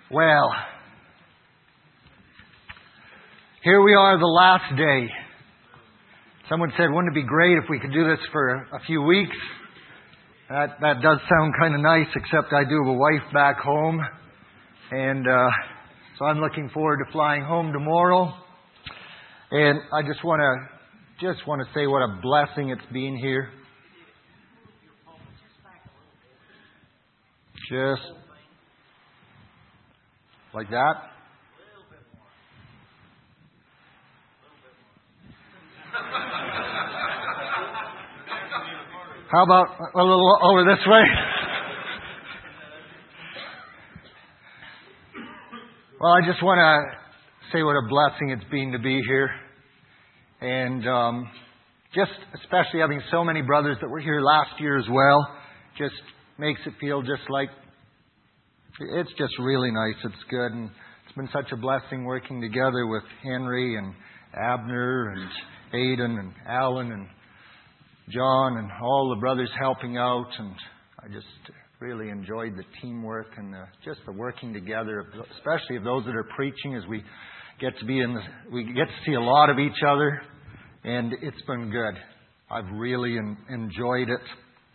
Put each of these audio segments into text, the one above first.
Well, here we are, the last day. Someone said, wouldn't it be great if we could do this for a few weeks? That does sound kind of nice, except I do have a wife back home. And so I'm looking forward to flying home tomorrow. And I just want to say what a blessing it's been here. Just like that. How about a little over this way? Well, I just want to say what a blessing it's been to be here. And just especially having so many brothers that were here last year as well, just makes it feel just like it's just really nice. It's good. And it's been such a blessing working together with Henry and Abner and Aidan and Alan and John and all the brothers helping out. And I just really enjoyed the teamwork and just the working together, especially of those that are preaching, as we get to see a lot of each other. And it's been good. I've really enjoyed it.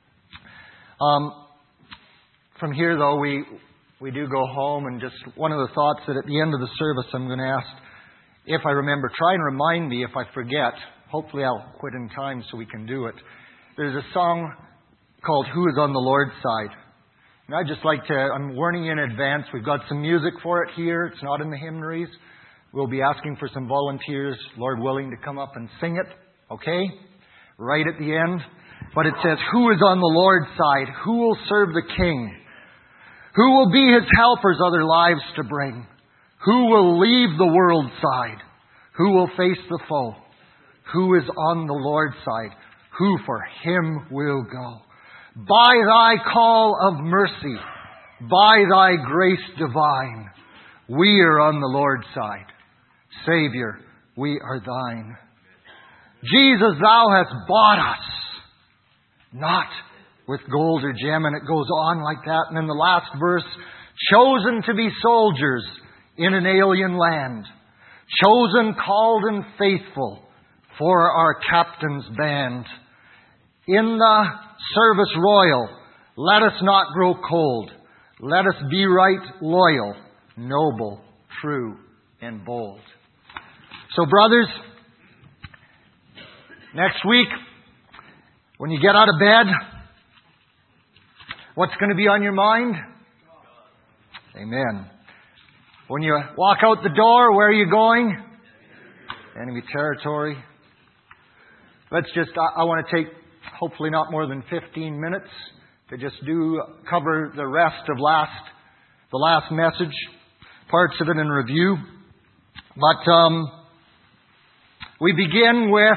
From here, though, we do go home, and just one of the thoughts that at the end of the service I'm going to ask, if I remember, try and remind me if I forget. Hopefully I'll quit in time so we can do it. There's a song called Who is on the Lord's Side? And I'd just like to, I'm warning you in advance, we've got some music for it here. It's not in the hymnaries. We'll be asking for some volunteers, Lord willing, to come up and sing it. Okay? Right at the end. But it says, who is on the Lord's side? Who will serve the King? Who will be His helpers other lives to bring? Who will leave the world's side? Who will face the foe? Who is on the Lord's side? Who for Him will go? By Thy call of mercy, by Thy grace divine, we are on the Lord's side. Savior, we are Thine. Jesus, Thou hast bought us, not with gold or gem, and it goes on like that. And in the last verse, chosen to be soldiers in an alien land, chosen, called, and faithful for our captain's band. In the service royal, let us not grow cold. Let us be right loyal, noble, true, and bold. So, brothers, next week, when you get out of bed, what's going to be on your mind? Amen. When you walk out the door, where are you going? Enemy territory. I want to take hopefully not more than 15 minutes to just cover the rest of the last message, parts of it in review. But we begin with,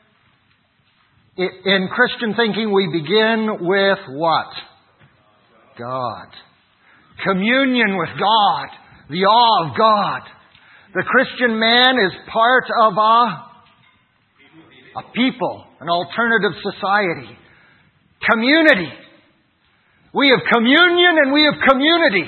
in Christian thinking, we begin with what? God. Communion with God. The awe of God. The Christian man is part of a people, an alternative society. Community. We have communion and we have community.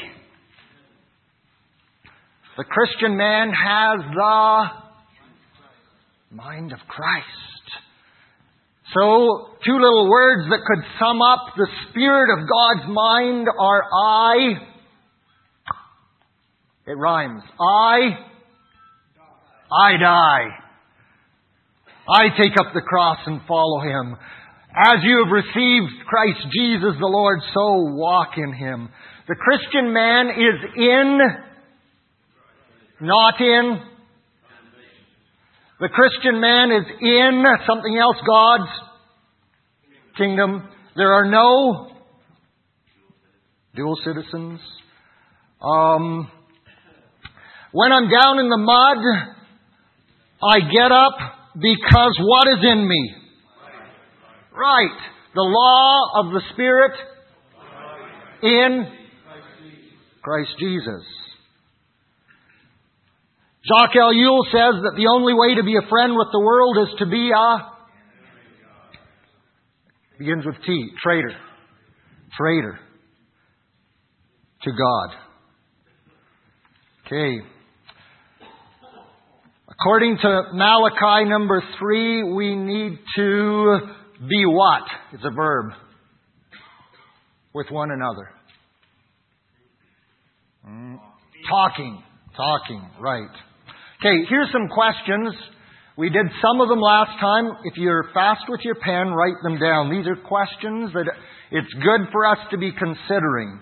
The Christian man has the mind of Christ. So, two little words that could sum up the spirit of God's mind are it rhymes. I die. I take up the cross and follow Him. As you have received Christ Jesus the Lord, so walk in Him. The Christian man is not in. The Christian man is in something else, God's kingdom. There are no dual citizens. When I'm down in the mud, I get up because what is in me? Right. The law of the Spirit in Christ Jesus. Jacques Ellul says that the only way to be a friend with the world is to be begins with T, traitor. Traitor to God. Okay. According to Malachi number 3, we need to be what? It's a verb. With one another. Talking. Right. Okay, here's some questions. We did some of them last time. If you're fast with your pen, write them down. These are questions that it's good for us to be considering.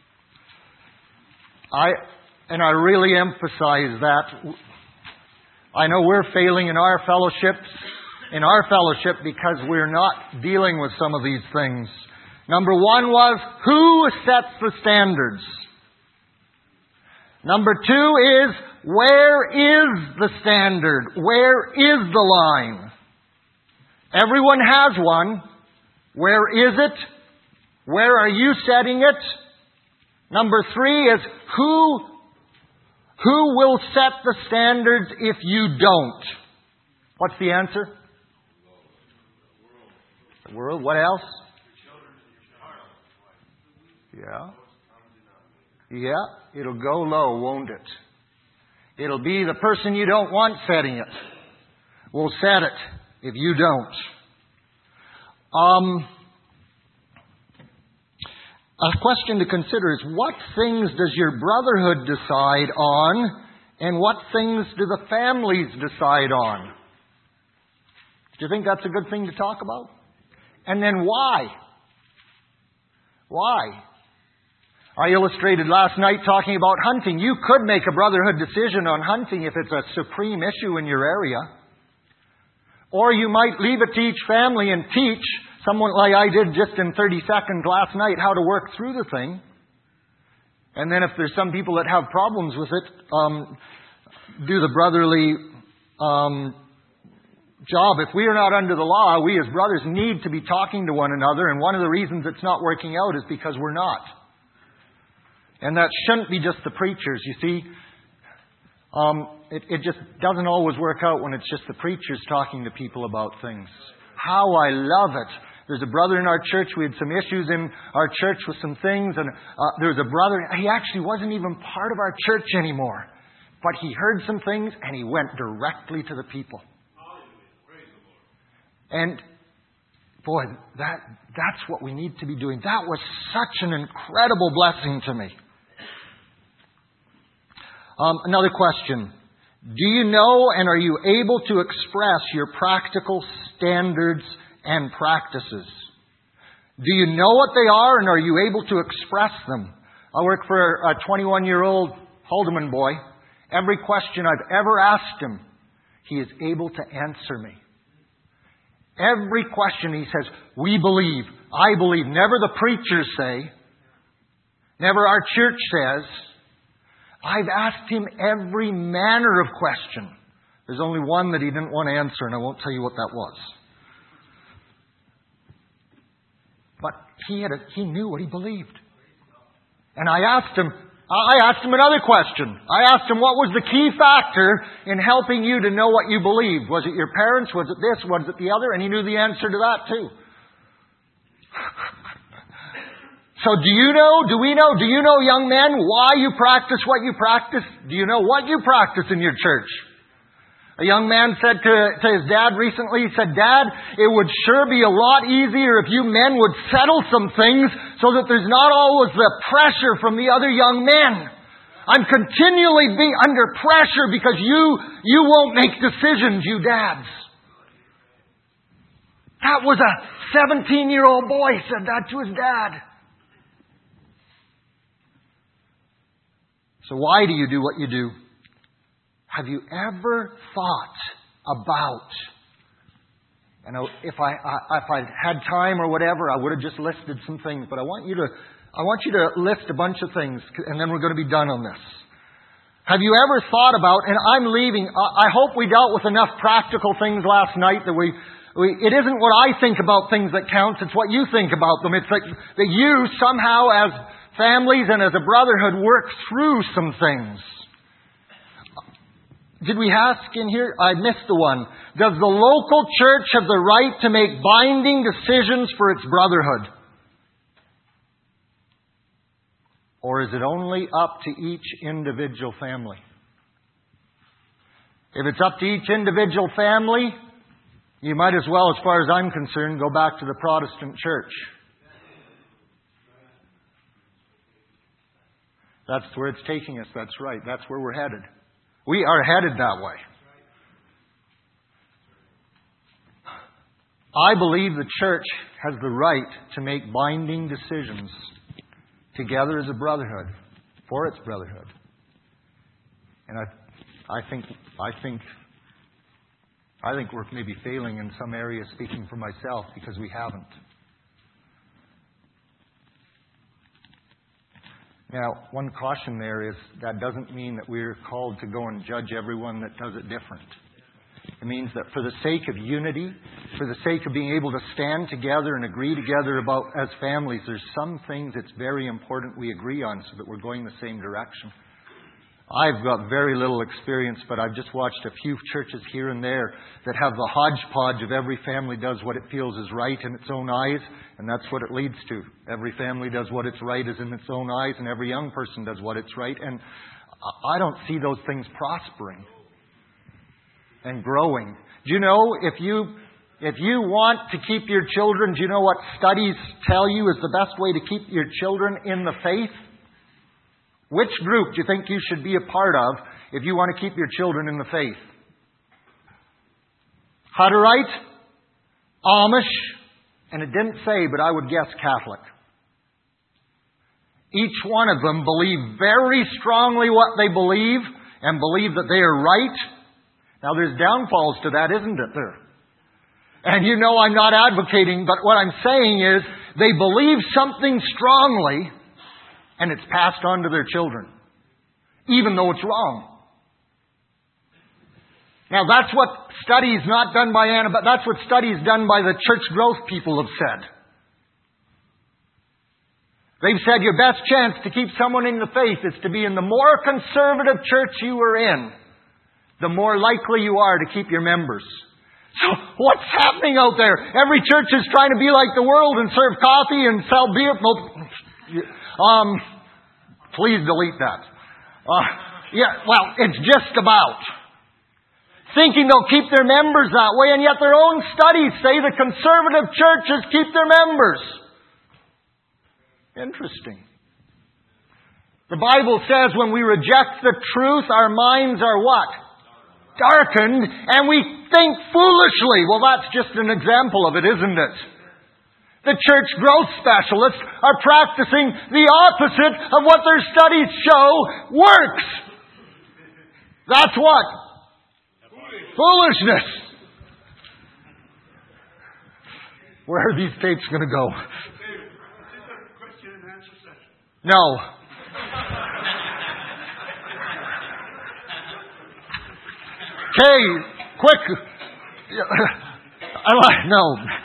I really emphasize that. I know we're failing in our fellowship because we're not dealing with some of these things. Number 1 was, who sets the standards? Number 2 is, where is the standard? Where is the line? Everyone has one. Where is it? Where are you setting it? Number 3 is, who will set the standards if you don't? What's the answer? The world. What else? Yeah. It'll go low, won't it? It'll be the person you don't want setting it. Will set it if you don't. A question to consider is, what things does your brotherhood decide on, and what things do the families decide on? Do you think that's a good thing to talk about? And then why? Why? I illustrated last night talking about hunting. You could make a brotherhood decision on hunting if it's a supreme issue in your area. Or you might leave it to each family and teach someone like I did just in 30 seconds last night how to work through the thing. And then if there's some people that have problems with it, do the brotherly job. If we are not under the law, we as brothers need to be talking to one another. And one of the reasons it's not working out is because we're not. And that shouldn't be just the preachers, you see. It just doesn't always work out when it's just the preachers talking to people about things. How I love it. There's a brother in our church. We had some issues in our church with some things. And there was a brother. He actually wasn't even part of our church anymore. But he heard some things and he went directly to the people. And boy, that's what we need to be doing. That was such an incredible blessing to me. Another question. Do you know and are you able to express your practical standards and practices? Do you know what they are and are you able to express them? I work for a 21-year-old Haldeman boy. Every question I've ever asked him, he is able to answer me. Every question he says, we believe, I believe. Never the preachers say. Never our church says. I've asked him every manner of question. There's only one that he didn't want to answer, and I won't tell you what that was. But he knew what he believed. And I asked him another question. I asked him, what was the key factor in helping you to know what you believed? Was it your parents? Was it this? Was it the other? And he knew the answer to that too. So do you know, young men, why you practice what you practice? Do you know what you practice in your church? A young man said to his dad recently, he said, Dad, it would sure be a lot easier if you men would settle some things so that there's not always the pressure from the other young men. I'm continually being under pressure because you won't make decisions, you dads. That was a 17-year-old boy said that to his dad. So why do you do what you do? Have you ever thought about, if I'd had time or whatever, I would have just listed some things, but I want you to list a bunch of things, and then we're going to be done on this. Have you ever thought about, and I'm leaving, I hope we dealt with enough practical things last night that it isn't what I think about things that counts, it's what you think about them. It's like that you somehow as families and as a brotherhood work through some things. Did we ask in here? I missed the one. Does the local church have the right to make binding decisions for its brotherhood? Or is it only up to each individual family? If it's up to each individual family, you might as well, as far as I'm concerned, go back to the Protestant church. That's where it's taking us. That's right. That's where we're headed. We are headed that way. I believe the church has the right to make binding decisions together as a brotherhood, for its brotherhood. And I think we're maybe failing in some areas, speaking for myself, because we haven't. Now, one caution there is that doesn't mean that we're called to go and judge everyone that does it different. It means that for the sake of unity, for the sake of being able to stand together and agree together about, as families, there's some things it's very important we agree on so that we're going the same direction. I've got very little experience, but I've just watched a few churches here and there that have the hodgepodge of every family does what it feels is right in its own eyes, and that's what it leads to. Every family does what it's right is in its own eyes, and every young person does what it's right. And I don't see those things prospering and growing. Do you know, if you want to keep your children, do you know what studies tell you is the best way to keep your children in the faith? Which group do you think you should be a part of if you want to keep your children in the faith? Hutterite, Amish, and it didn't say, but I would guess Catholic. Each one of them believe very strongly what they believe and believe that they are right. Now there's downfalls to that, isn't it there? And you know I'm not advocating, but what I'm saying is they believe something strongly, and it's passed on to their children, even though it's wrong. Now that's what studies not done by Anna, but that's what studies done by the church growth people have said. They've said your best chance to keep someone in the faith is to be in the more conservative church you are in, the more likely you are to keep your members. So what's happening out there? Every church is trying to be like the world and serve coffee and sell beer. Please delete that. It's just about thinking they'll keep their members that way, and yet their own studies say the conservative churches keep their members. Interesting. The Bible says when we reject the truth, our minds are what? Darkened, and we think foolishly. Well, that's just an example of it, isn't it? The church growth specialists are practicing the opposite of what their studies show works. That's what? Foolishness. Where are these tapes going to go? Question and answer session. No. Okay, quick. No.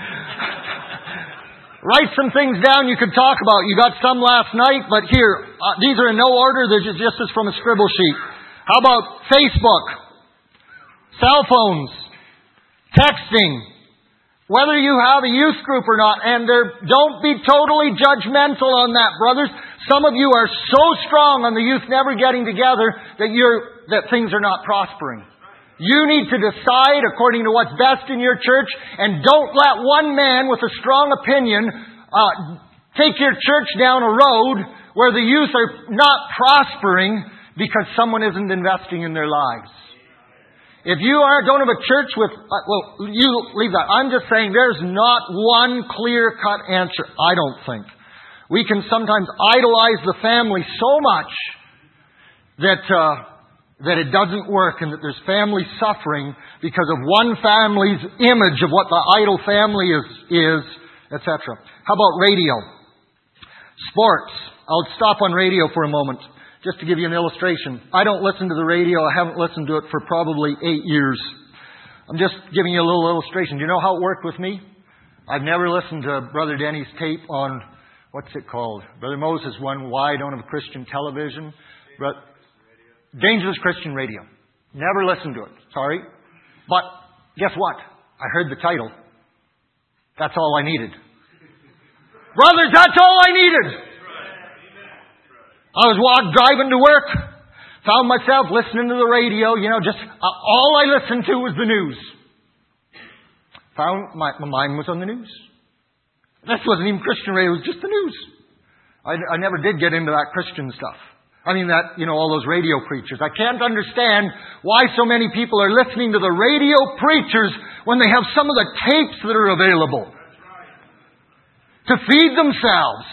Write some things down you could talk about. You got some last night, but here, these are in no order. They're just as from a scribble sheet. How about Facebook? Cell phones? Texting? Whether you have a youth group or not, and don't be totally judgmental on that, brothers. Some of you are so strong on the youth never getting together that things are not prospering. You need to decide according to what's best in your church, and don't let one man with a strong opinion take your church down a road where the youth are not prospering because someone isn't investing in their lives. If you don't have a church with... you leave that. I'm just saying there's not one clear-cut answer, I don't think. We can sometimes idolize the family so much that it doesn't work and that there's family suffering because of one family's image of what the idol family is, etc. How about radio? Sports. I'll stop on radio for a moment just to give you an illustration. I don't listen to the radio. I haven't listened to it for probably 8 years. I'm just giving you a little illustration. Do you know how it worked with me? I've never listened to Brother Denny's tape on, what's it called? Brother Moses one, Why I Don't Have a Christian Television. Dangerous Christian Radio. Never listened to it. Sorry. But guess what? I heard the title. That's all I needed. Brothers, that's all I needed. I was driving to work, found myself listening to the radio, just all I listened to was the news. Found my mind was on the news. This wasn't even Christian radio, it was just the news. I never did get into that Christian stuff. I mean all those radio preachers. I can't understand why so many people are listening to the radio preachers when they have some of the tapes that are available to feed themselves.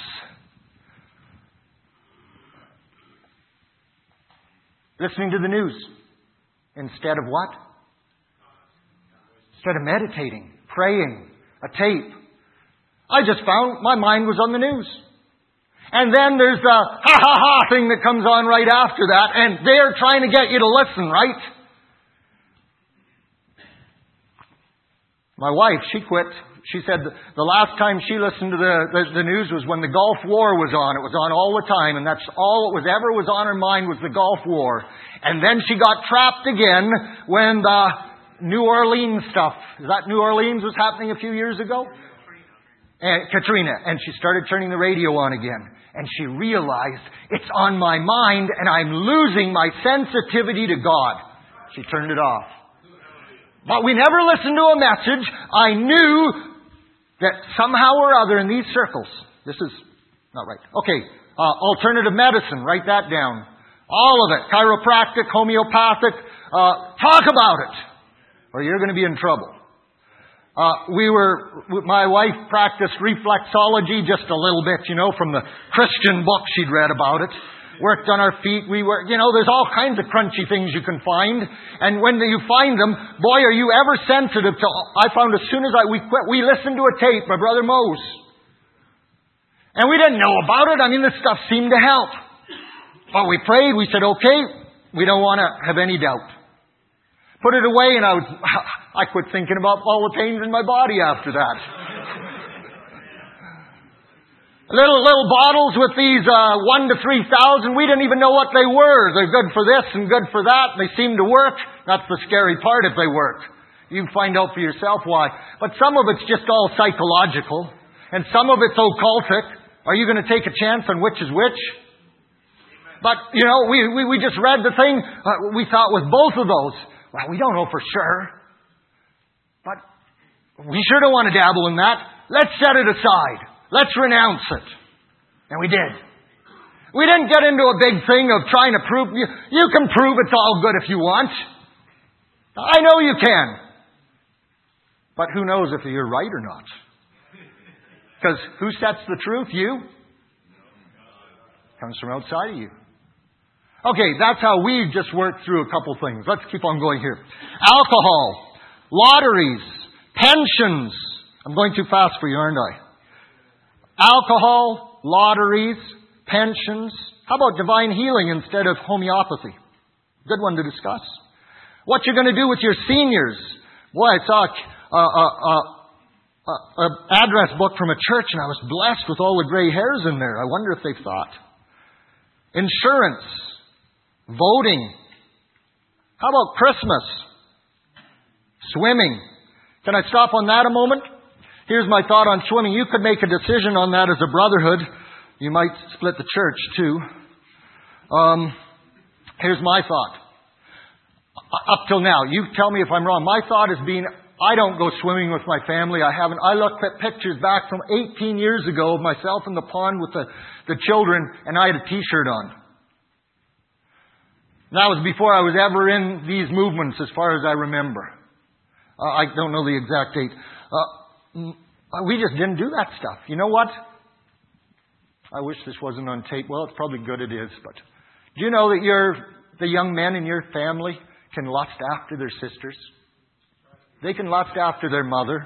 Listening to the news instead of what? Instead of meditating, praying, a tape. I just found my mind was on the news. And then there's the ha thing that comes on right after that, and they're trying to get you to listen, right? My wife, she quit. She said the last time she listened to the news was when the Gulf War was on. It was on all the time, and that's all it was ever was on her mind was the Gulf War. And then she got trapped again when the New Orleans stuff. Is that New Orleans was happening a few years ago? Katrina. And she started turning the radio on again. And she realized, it's on my mind and I'm losing my sensitivity to God. She turned it off. But we never listened to a message. I knew that somehow or other in these circles, this is not right. Okay, alternative medicine, write that down. All of it, chiropractic, homeopathic, talk about it, or you're going to be in trouble. My wife practiced reflexology just a little bit, from the Christian book she'd read about it. Worked on our feet. There's all kinds of crunchy things you can find. And when you find them, boy, are you ever sensitive to... I found as soon as we quit, we listened to a tape by Brother Mose. And we didn't know about it. I mean, this stuff seemed to help. But we prayed. We said, okay, we don't want to have any doubt. Put it away, and I quit thinking about all the pains in my body after that. Little bottles with these 1 to 3,000. We didn't even know what they were. They're good for this and good for that. They seem to work. That's the scary part if they work. You can find out for yourself why. But some of it's just all psychological. And some of it's occultic. Are you going to take a chance on which is which? But, we just read the thing. We thought with both of those. Well, we don't know for sure. But we sure don't want to dabble in that. Let's set it aside. Let's renounce it. And we did. We didn't get into a big thing of trying to prove... You can prove it's all good if you want. I know you can. But who knows if you're right or not? Because who sets the truth? You? Comes from outside of you. Okay, that's how we just worked through a couple things. Let's keep on going here. Alcohol, lotteries, pensions. I'm going too fast for you, aren't I? Alcohol, lotteries, pensions. How about divine healing instead of homeopathy? Good one to discuss. What you're going to do with your seniors. Boy, I saw an address book from a church and I was blessed with all the gray hairs in there. I wonder if they've thought. Insurance. Voting. How about Christmas? Swimming. Can I stop on that a moment? Here's my thought on swimming. You could make a decision on that as a brotherhood. You might split the church too. Here's my thought. Up till now, you tell me if I'm wrong. My thought has been, I don't go swimming with my family. I haven't. I looked at pictures back from 18 years ago of myself in the pond with the children, and I had a T-shirt on. That was before I was ever in these movements, as far as I remember. I don't know the exact date. We just didn't do that stuff. You know what? I wish this wasn't on tape. Well, it's probably good it is. But do you know that the young men in your family can lust after their sisters? They can lust after their mother.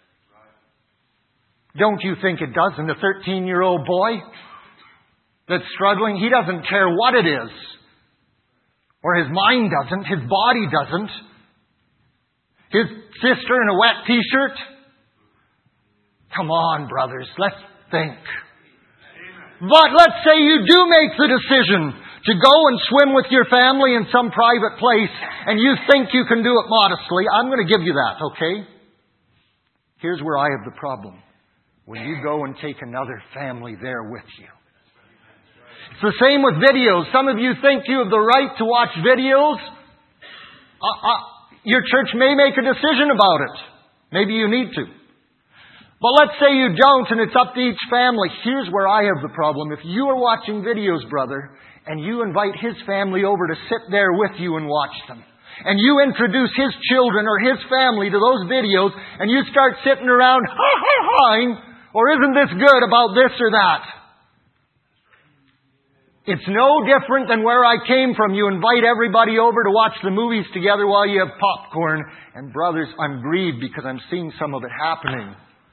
Don't you think it does? And the 13-year-old boy that's struggling, he doesn't care what it is. Or his mind doesn't. His body doesn't. His sister in a wet T-shirt. Come on, brothers. Let's think. But let's say you do make the decision to go and swim with your family in some private place and you think you can do it modestly. I'm going to give you that, okay? Here's where I have the problem. When you go and take another family there with you. It's the same with videos. Some of you think you have the right to watch videos. Your church may make a decision about it. Maybe you need to. But let's say you don't, and it's up to each family. Here's where I have the problem. If you are watching videos, brother, and you invite his family over to sit there with you and watch them, and you introduce his children or his family to those videos, and you start sitting around ha-ha-haing, or isn't this good about this or that? It's no different than where I came from. You invite everybody over to watch the movies together while you have popcorn. And brothers, I'm grieved because I'm seeing some of it happening.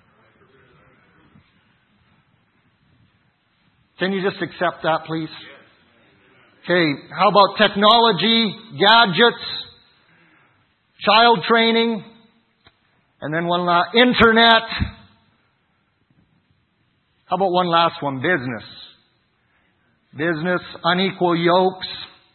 Can you just accept that, please? Okay, how about technology, gadgets, child training, and then one last, internet. How about one last one, business? Business, unequal yokes.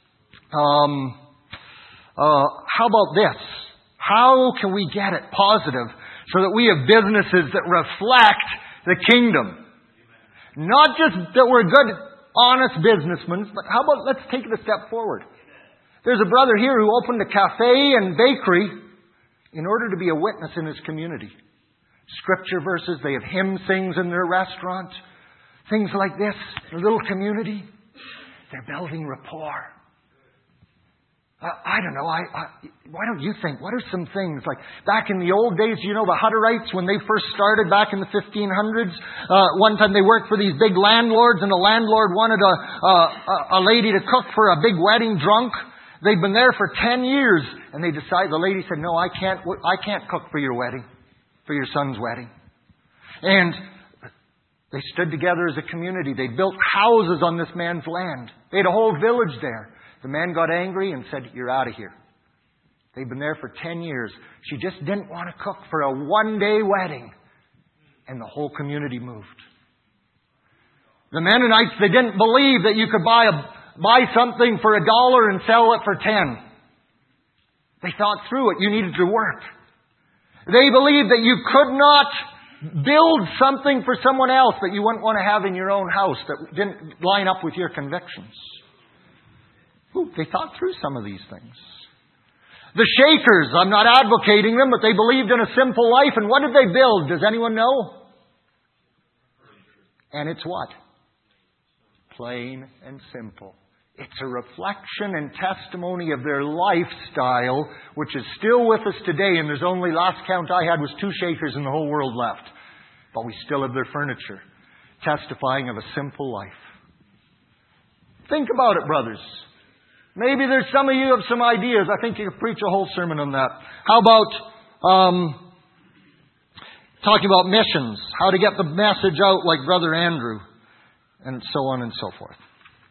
How about this? How can we get it positive so that we have businesses that reflect the kingdom? Not just that we're good, honest businessmen, but how about let's take it a step forward. There's a brother here who opened a cafe and bakery in order to be a witness in his community. Scripture verses, they have hymn sings in their restaurant. Things like this, a little community. They're building rapport. I don't know. Why don't you think? What are some things? Like back in the old days, you know, the Hutterites, when they first started back in the 1500s, one time they worked for these big landlords, and the landlord wanted a lady to cook for a big wedding drunk. They'd been there for 10 years, and the lady said, no, I can't cook for your wedding, for your son's wedding. And they stood together as a community. They built houses on this man's land. They had a whole village there. The man got angry and said, you're out of here. They'd been there for 10 years. She just didn't want to cook for a one-day wedding. And the whole community moved. The Mennonites, they didn't believe that you could buy something for $1 and sell it for 10. They thought through it. You needed to work. They believed that you could not build something for someone else that you wouldn't want to have in your own house that didn't line up with your convictions. Ooh, they thought through some of these things. The Shakers, I'm not advocating them, but they believed in a simple life. And what did they build? Does anyone know? And it's what? Plain and simple. It's a reflection and testimony of their lifestyle, which is still with us today. And there's only, last count I had was 2 Shakers in the whole world left. But we still have their furniture, testifying of a simple life. Think about it, brothers. Maybe there's some of you have some ideas. I think you could preach a whole sermon on that. How about talking about missions? How to get the message out like Brother Andrew, and so on and so forth.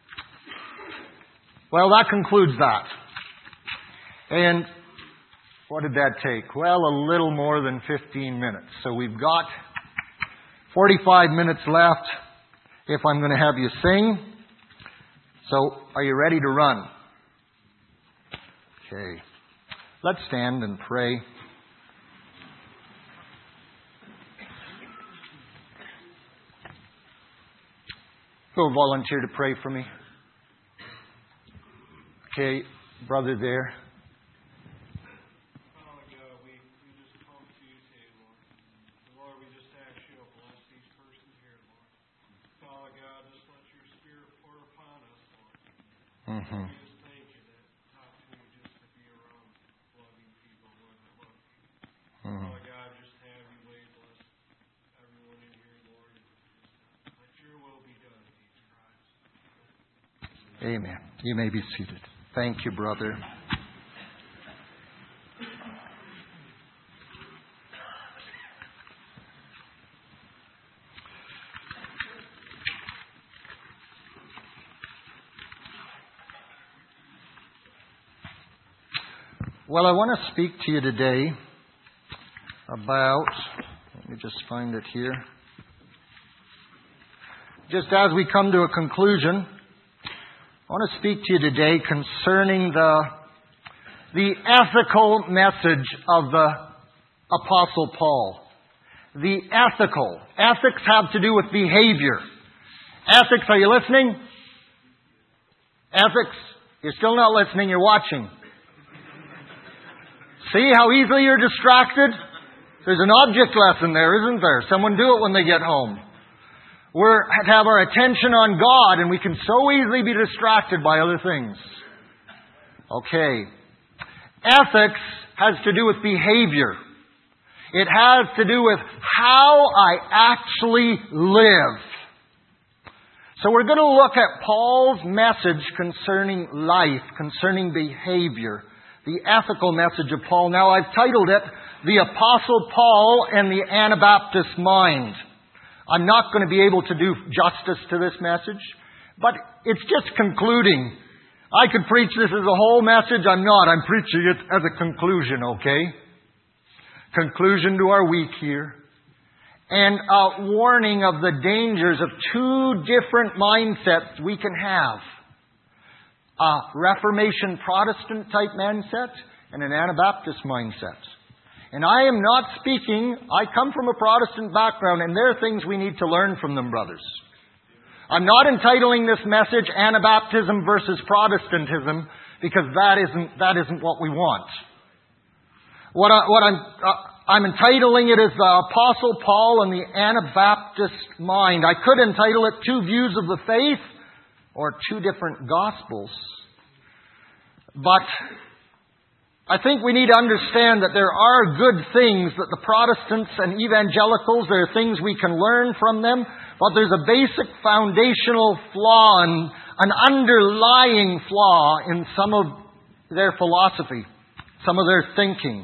Well, that concludes that. And what did that take? Well, a little more than 15 minutes. So we've got 45 minutes left if I'm going to have you sing. So, are you ready to run? Okay. Let's stand and pray. Who will volunteer to pray for me? Okay, brother there. Mm-hmm. Amen. You may be seated. Thank you, brother. Well, I want to speak to you today about, let me just find it here. Just as we come to a conclusion, I want to speak to you today concerning the ethical message of the Apostle Paul. The ethical. Ethics have to do with behavior. Ethics, are you listening? Ethics, you're still not listening, you're watching. See how easily you're distracted? There's an object lesson there, isn't there? Someone do it when they get home. We're to have our attention on God, and we can so easily be distracted by other things. Okay. Ethics has to do with behavior. It has to do with how I actually live. So we're going to look at Paul's message concerning life, concerning behavior. The ethical message of Paul. Now I've titled it, The Apostle Paul and the Anabaptist Mind. I'm not going to be able to do justice to this message, but it's just concluding. I could preach this as a whole message. I'm not. I'm preaching it as a conclusion, okay? Conclusion to our week here. And a warning of the dangers of two different mindsets we can have. A Reformation Protestant type mindset and an Anabaptist mindset. And I am not speaking, I come from a Protestant background, and there are things we need to learn from them, brothers. I'm not entitling this message Anabaptism versus Protestantism, because that isn't what we want. What I'm entitling it is the Apostle Paul and the Anabaptist Mind. I could entitle it Two Views of the Faith, or Two Different Gospels. But I think we need to understand that there are good things that the Protestants and evangelicals, there are things we can learn from them, but there's a basic foundational flaw and an underlying flaw in some of their philosophy, some of their thinking.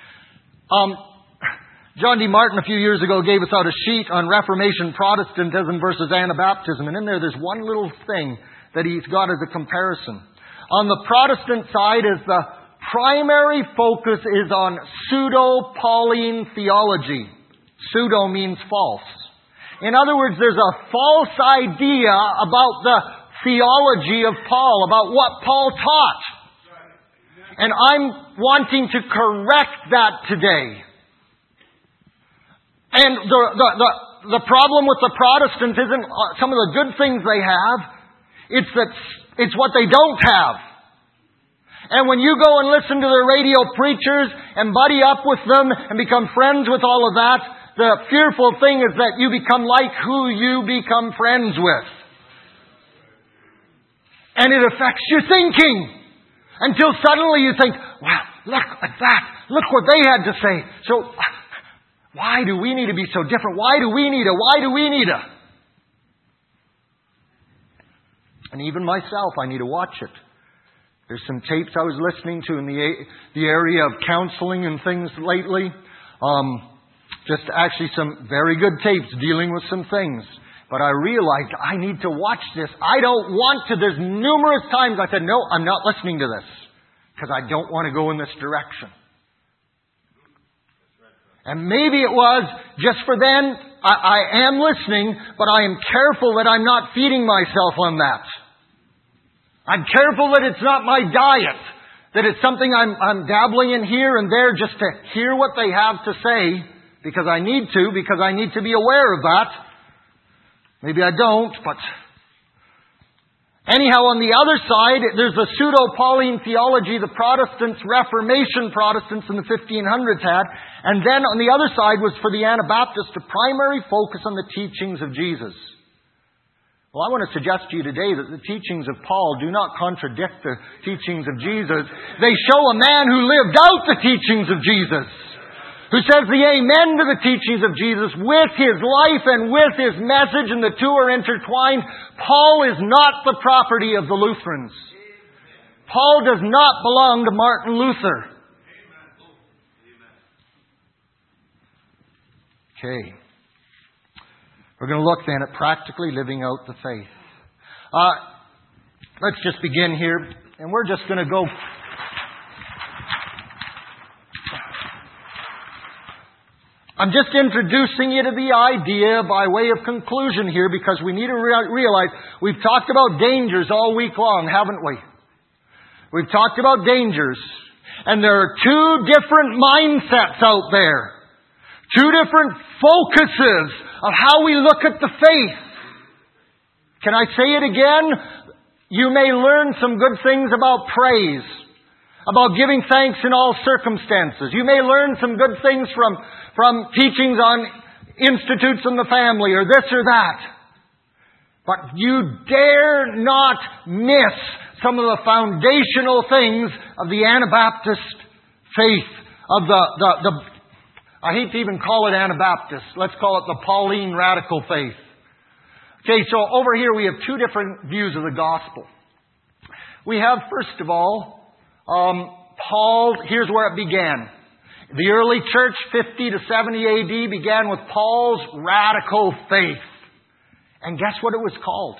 John D. Martin a few years ago gave us out a sheet on Reformation Protestantism versus Anabaptism, and in there's one little thing that he's got as a comparison. On the Protestant side is the primary focus is on pseudo-Pauline theology. Pseudo means false. In other words, there's a false idea about the theology of Paul, about what Paul taught. And I'm wanting to correct that today. And the problem with the Protestants isn't some of the good things they have. It's what they don't have. And when you go and listen to the radio preachers and buddy up with them and become friends with all of that, the fearful thing is that you become like who you become friends with. And it affects your thinking. Until suddenly you think, wow, look at that. Look what they had to say. So, why do we need to be so different? Why do we need a? And even myself, I need to watch it. There's some tapes I was listening to in the area of counseling and things lately. Just actually some very good tapes dealing with some things. But I realized I need to watch this. I don't want to. There's numerous times I said, no, I'm not listening to this. Because I don't want to go in this direction. And maybe it was just for then, I am listening, but I am careful that I'm not feeding myself on that. I'm careful that it's not my diet. That it's something I'm dabbling in here and there just to hear what they have to say. Because I need to be aware of that. Maybe I don't, but... Anyhow, on the other side, there's the pseudo-Pauline theology the Protestants, Reformation Protestants in the 1500s had. And then on the other side was for the Anabaptists to primary focus on the teachings of Jesus. Well, I want to suggest to you today that the teachings of Paul do not contradict the teachings of Jesus. They show a man who lived out the teachings of Jesus. Who says the amen to the teachings of Jesus with his life and with his message, and the two are intertwined. Paul is not the property of the Lutherans. Paul does not belong to Martin Luther. Okay. We're going to look then at practically living out the faith. Let's just begin here, and we're just going to go... I'm just introducing you to the idea by way of conclusion here, because we need to realize we've talked about dangers all week long, haven't we? We've talked about dangers. And there are two different mindsets out there. Two different focuses of how we look at the faith. Can I say it again? You may learn some good things about praise, about giving thanks in all circumstances. You may learn some good things from teachings on institutes in the family or this or that. But you dare not miss some of the foundational things of the Anabaptist faith, of the I hate to even call it Anabaptist. Let's call it the Pauline radical faith. Okay, so over here we have two different views of the gospel. We have, first of all, Paul, here's where it began. The early church, 50 to 70 AD, began with Paul's radical faith. And guess what it was called?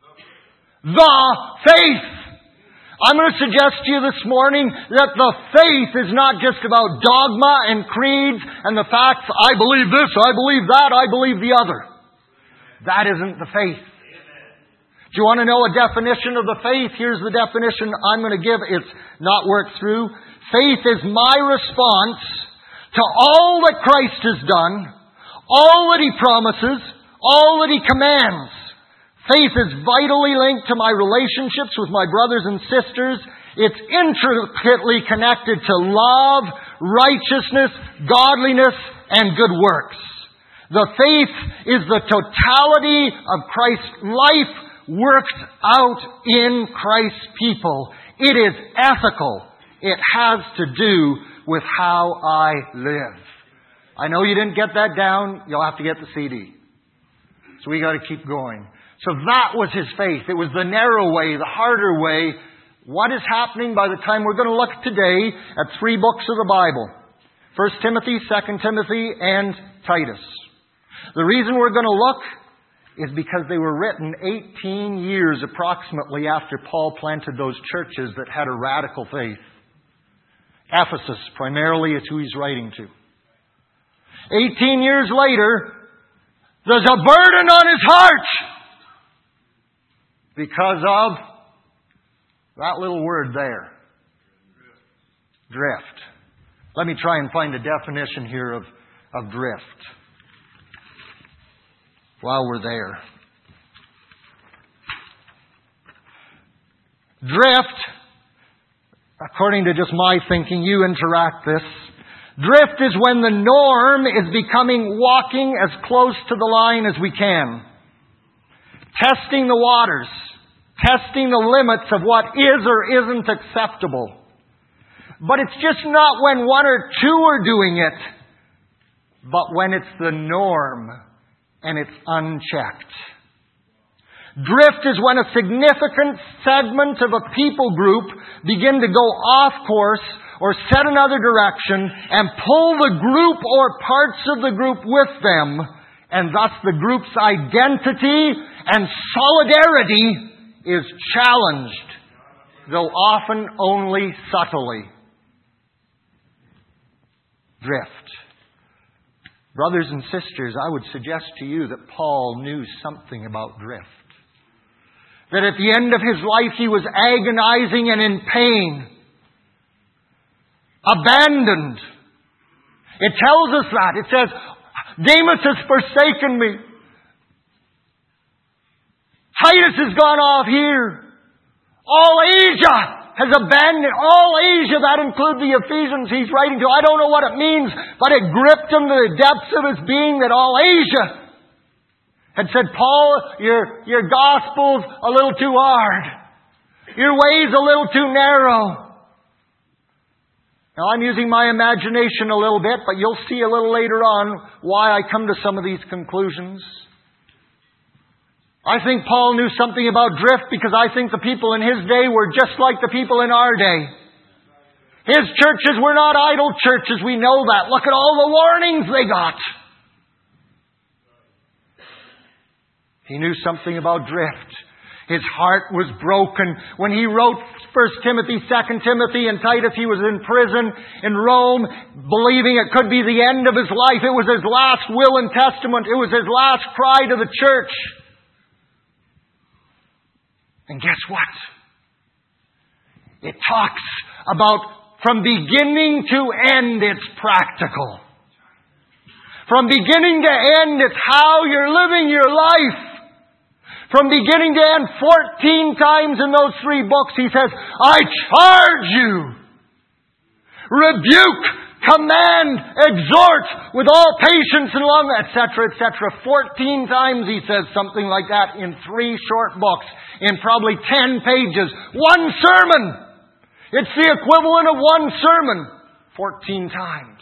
The faith. I'm going to suggest to you this morning that the faith is not just about dogma and creeds and the facts, I believe this, I believe that, I believe the other. That isn't the faith. Do you want to know a definition of the faith? Here's the definition I'm going to give. It's not worked through. Faith is my response to all that Christ has done, all that He promises, all that He commands. Faith is vitally linked to my relationships with my brothers and sisters. It's intricately connected to love, righteousness, godliness, and good works. The faith is the totality of Christ's life worked out in Christ's people. It is ethical. It has to do with how I live. I know you didn't get that down. You'll have to get the CD. So we got to keep going. So that was his faith. It was the narrow way, the harder way. What is happening by the time we're going to look today at three books of the Bible? 1 Timothy, 2 Timothy, and Titus. The reason we're going to look is because they were written 18 years approximately after Paul planted those churches that had a radical faith. Ephesus, primarily, is who he's writing to. 18 years later, there's a burden on his heart because of that little word there. Drift. Let me try and find a definition here of drift while we're there. Drift, according to just my thinking, you interact this. Drift is when the norm is becoming walking as close to the line as we can. Testing the waters. Testing the limits of what is or isn't acceptable. But it's just not when one or two are doing it, but when it's the norm and it's unchecked. Drift is when a significant segment of a people group begin to go off course or set another direction and pull the group or parts of the group with them, and thus the group's identity and solidarity is challenged, though often only subtly. Drift. Brothers and sisters, I would suggest to you that Paul knew something about drift. That at the end of his life he was agonizing and in pain. Abandoned. It tells us that. It says, Demas has forsaken me. Titus has gone off here. All Asia has abandoned. All Asia, that includes the Ephesians he's writing to. I don't know what it means, but it gripped him to the depths of his being that all Asia had said, Paul, your gospel's a little too hard. Your way's a little too narrow. Now, I'm using my imagination a little bit, but you'll see a little later on why I come to some of these conclusions. I think Paul knew something about drift because I think the people in his day were just like the people in our day. His churches were not idle churches, we know that. Look at all the warnings they got. He knew something about drift. His heart was broken. When he wrote 1 Timothy, 2 Timothy, and Titus, he was in prison in Rome, believing it could be the end of his life. It was his last will and testament. It was his last cry to the church. And guess what? It talks about from beginning to end, it's practical. From beginning to end, it's how you're living your life. From beginning to end, 14 times in those 3 books, he says, I charge you. Rebuke, command, exhort with all patience and long, etc., etc. 14 times he says something like that in 3 short books, in probably 10 pages. One sermon. It's the equivalent of one sermon. 14 times.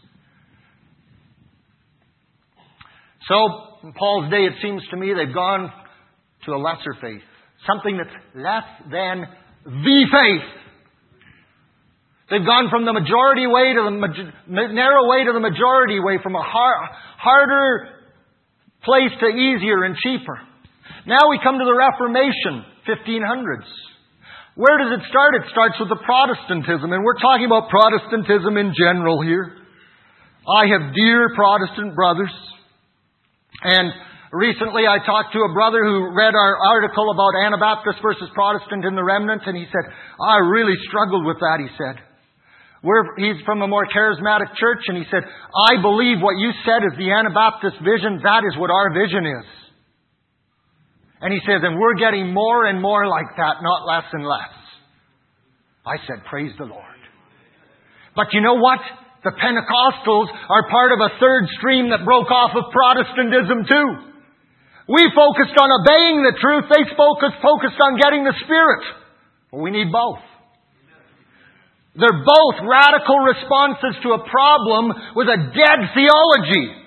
So, in Paul's day, it seems to me they've gone to a lesser faith. Something that's less than the faith. They've gone from the majority way to the narrow way to the majority way, from a harder place to easier and cheaper. Now we come to the Reformation, 1500s. Where does it start? It starts with the Protestantism, and we're talking about Protestantism in general here. I have dear Protestant brothers, and recently I talked to a brother who read our article about Anabaptist versus Protestant in the remnant, and he said, I really struggled with that, he said. He's from a more charismatic church, and he said, I believe what you said is the Anabaptist vision. That is what our vision is. And he says, and we're getting more and more like that, not less and less. I said, praise the Lord. But you know what? The Pentecostals are part of a third stream that broke off of Protestantism too. We focused on obeying the truth. They focused on getting the Spirit. Well, we need both. They're both radical responses to a problem with a dead theology.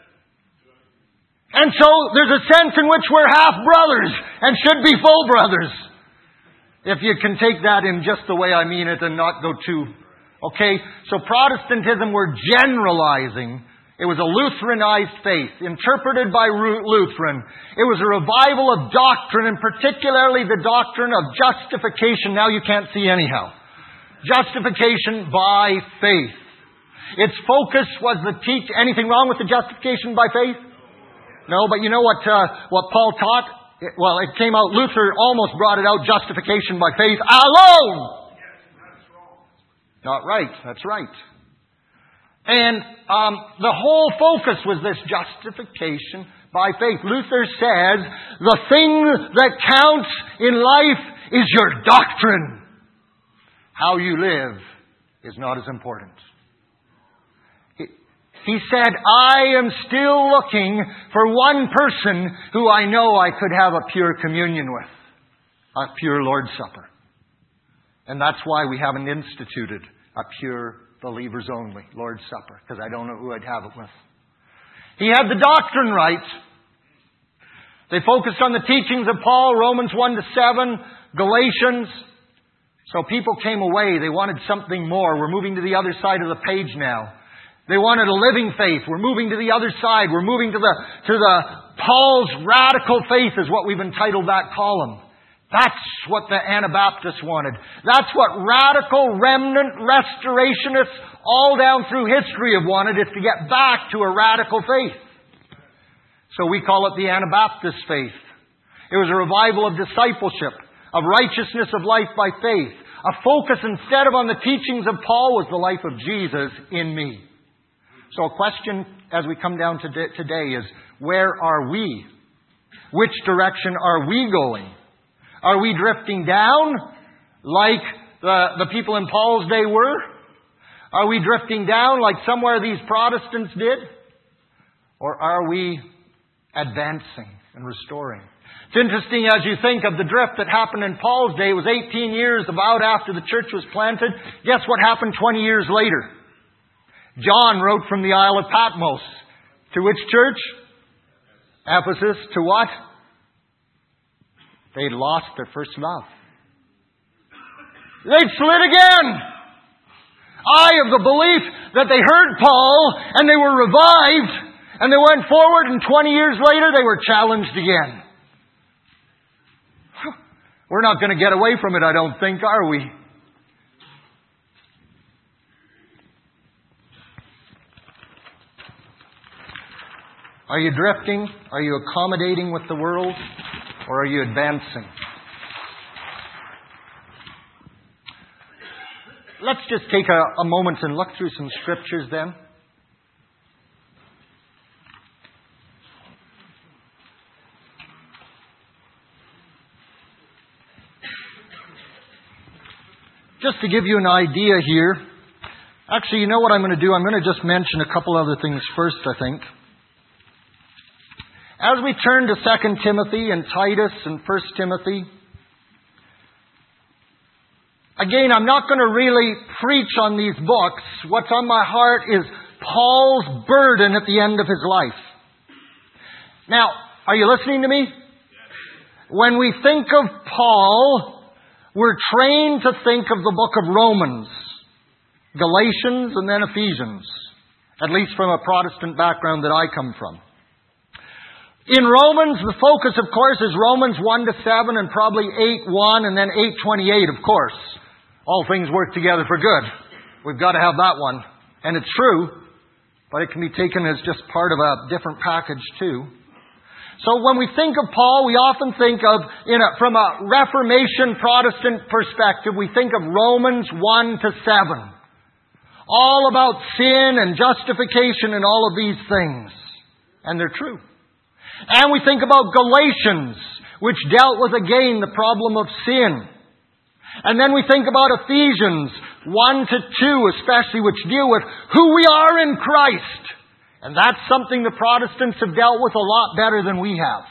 And so there's a sense in which we're half brothers and should be full brothers. If you can take that in just the way I mean it and not go too... Okay, so Protestantism, we're generalizing. It was a Lutheranized faith, interpreted by Lutheran. It was a revival of doctrine, and particularly the doctrine of justification. Now you can't see anyhow. Justification by faith. Its focus was the anything wrong with the justification by faith? No, but you know what Paul taught? Well, it came out, Luther almost brought it out, justification by faith alone. Not right, that's right. And the whole focus was this justification by faith. Luther says, the thing that counts in life is your doctrine. How you live is not as important. He said, I am still looking for one person who I know I could have a pure communion with. A pure Lord's Supper. And that's why we haven't instituted a pure believers only Lord's Supper. Because I don't know who I'd have it with. He had the doctrine right. They focused on the teachings of Paul, Romans 1-7, Galatians. So people came away. They wanted something more. We're moving to the other side of the page now. They wanted a living faith. We're moving to the other side. We're moving to the Paul's radical faith is what we've entitled that column. That's what the Anabaptists wanted. That's what radical remnant restorationists all down through history have wanted, is to get back to a radical faith. So we call it the Anabaptist faith. It was a revival of discipleship, of righteousness of life by faith. A focus instead of on the teachings of Paul was the life of Jesus in me. So a question as we come down to today is, where are we? Which direction are we going? Are we drifting down like the people in Paul's day were? Are we drifting down like somewhere these Protestants did? Or are we advancing and restoring? It's interesting as you think of the drift that happened in Paul's day. It was 18 years about after the church was planted. Guess what happened 20 years later? John wrote from the Isle of Patmos. To which church? Ephesus. To what? They'd lost their first love. They'd slid again. I have the belief that they heard Paul and they were revived and they went forward, and 20 years later they were challenged again. We're not going to get away from it, I don't think, are we? Are you drifting? Are you accommodating with the world? Or are you advancing? Let's just take a moment and look through some scriptures then. Just to give you an idea here. Actually, you know what I'm going to do? I'm going to just mention a couple other things first, I think. As we turn to 2 Timothy and Titus and 1 Timothy, again, I'm not going to really preach on these books. What's on my heart is Paul's burden at the end of his life. Now, are you listening to me? When we think of Paul, we're trained to think of the book of Romans, Galatians, and then Ephesians, at least from a Protestant background that I come from. In Romans, the focus, of course, is Romans 1-7 and probably 8:1 and then 8:28, of course. All things work together for good. We've got to have that one. And it's true, but it can be taken as just part of a different package too. So when we think of Paul, we often think of, from a Reformation Protestant perspective, we think of Romans 1-7. All about sin and justification and all of these things. And they're true. And we think about Galatians, which dealt with, again, the problem of sin. And then we think about Ephesians 1-2, especially, which deal with who we are in Christ. And that's something the Protestants have dealt with a lot better than we have.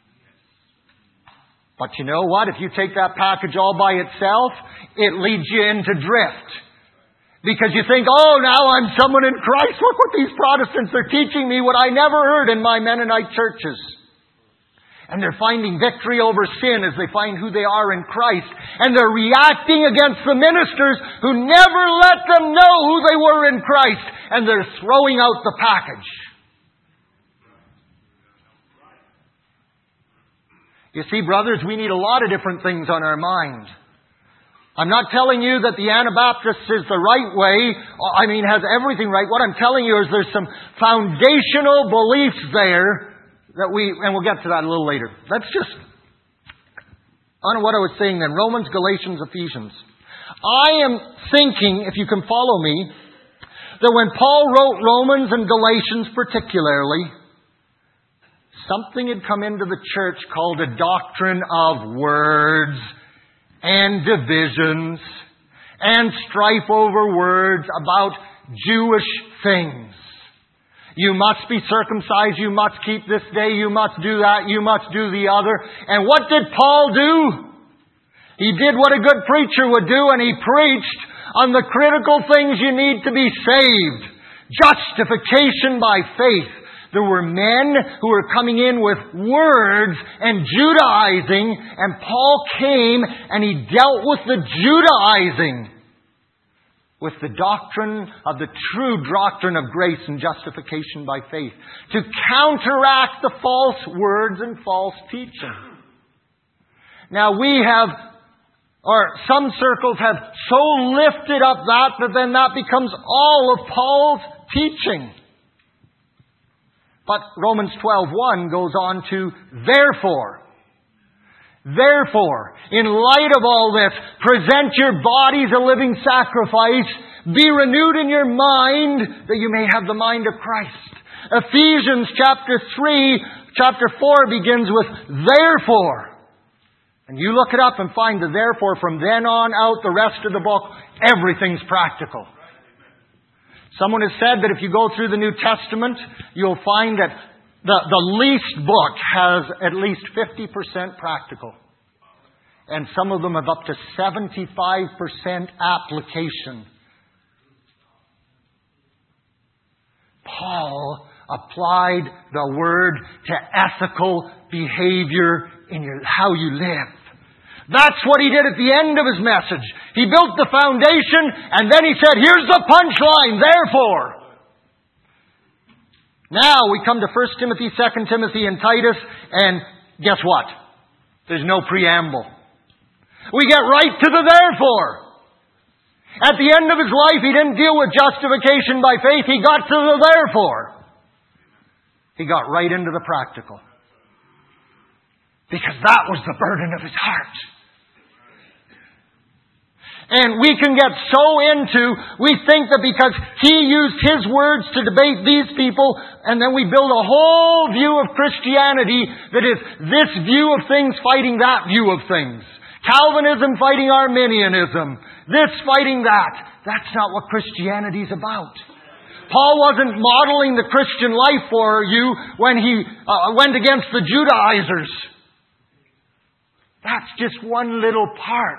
But you know what? If you take that package all by itself, it leads you into drift. Because you think, oh, now I'm someone in Christ. Look what these Protestants are teaching me, what I never heard in my Mennonite churches. And they're finding victory over sin as they find who they are in Christ. And they're reacting against the ministers who never let them know who they were in Christ. And they're throwing out the package. You see, brothers, we need a lot of different things on our mind. I'm not telling you that the Anabaptist is the right way. Has everything right. What I'm telling you is there's some foundational beliefs there that and we'll get to that a little later. Let's just, on what I was saying then, Romans, Galatians, Ephesians. I am thinking, if you can follow me, that when Paul wrote Romans and Galatians particularly, something had come into the church called a doctrine of words and divisions and strife over words about Jewish things. You must be circumcised, you must keep this day, you must do that, you must do the other. And what did Paul do? He did what a good preacher would do, and he preached on the critical things you need to be saved. Justification by faith. There were men who were coming in with words and Judaizing, and Paul came and he dealt with the Judaizing, with the doctrine of the true doctrine of grace and justification by faith, to counteract the false words and false teaching. Now some circles have so lifted up that then that becomes all of Paul's teaching. But Romans 12:1 goes on to, therefore, in light of all this, present your bodies a living sacrifice, be renewed in your mind, that you may have the mind of Christ. Ephesians chapter 4 begins with, therefore. And you look it up and find the therefore. From then on out, the rest of the book, everything's practical. Someone has said that if you go through the New Testament, you'll find that the least book has at least 50% practical. And some of them have up to 75% application. Paul applied the word to ethical behavior in how you live. That's what he did at the end of his message. He built the foundation, and then he said, here's the punchline, therefore. Now we come to 1 Timothy, 2 Timothy, and Titus, and guess what? There's no preamble. We get right to the therefore. At the end of his life, he didn't deal with justification by faith. He got to the therefore. He got right into the practical. Because that was the burden of his heart. And we can get so we think that because he used his words to debate these people, and then we build a whole view of Christianity that is this view of things fighting that view of things. Calvinism fighting Arminianism. this fighting that. That's not what Christianity is about. Paul wasn't modeling the Christian life for you when he went against the Judaizers. That's just one little part.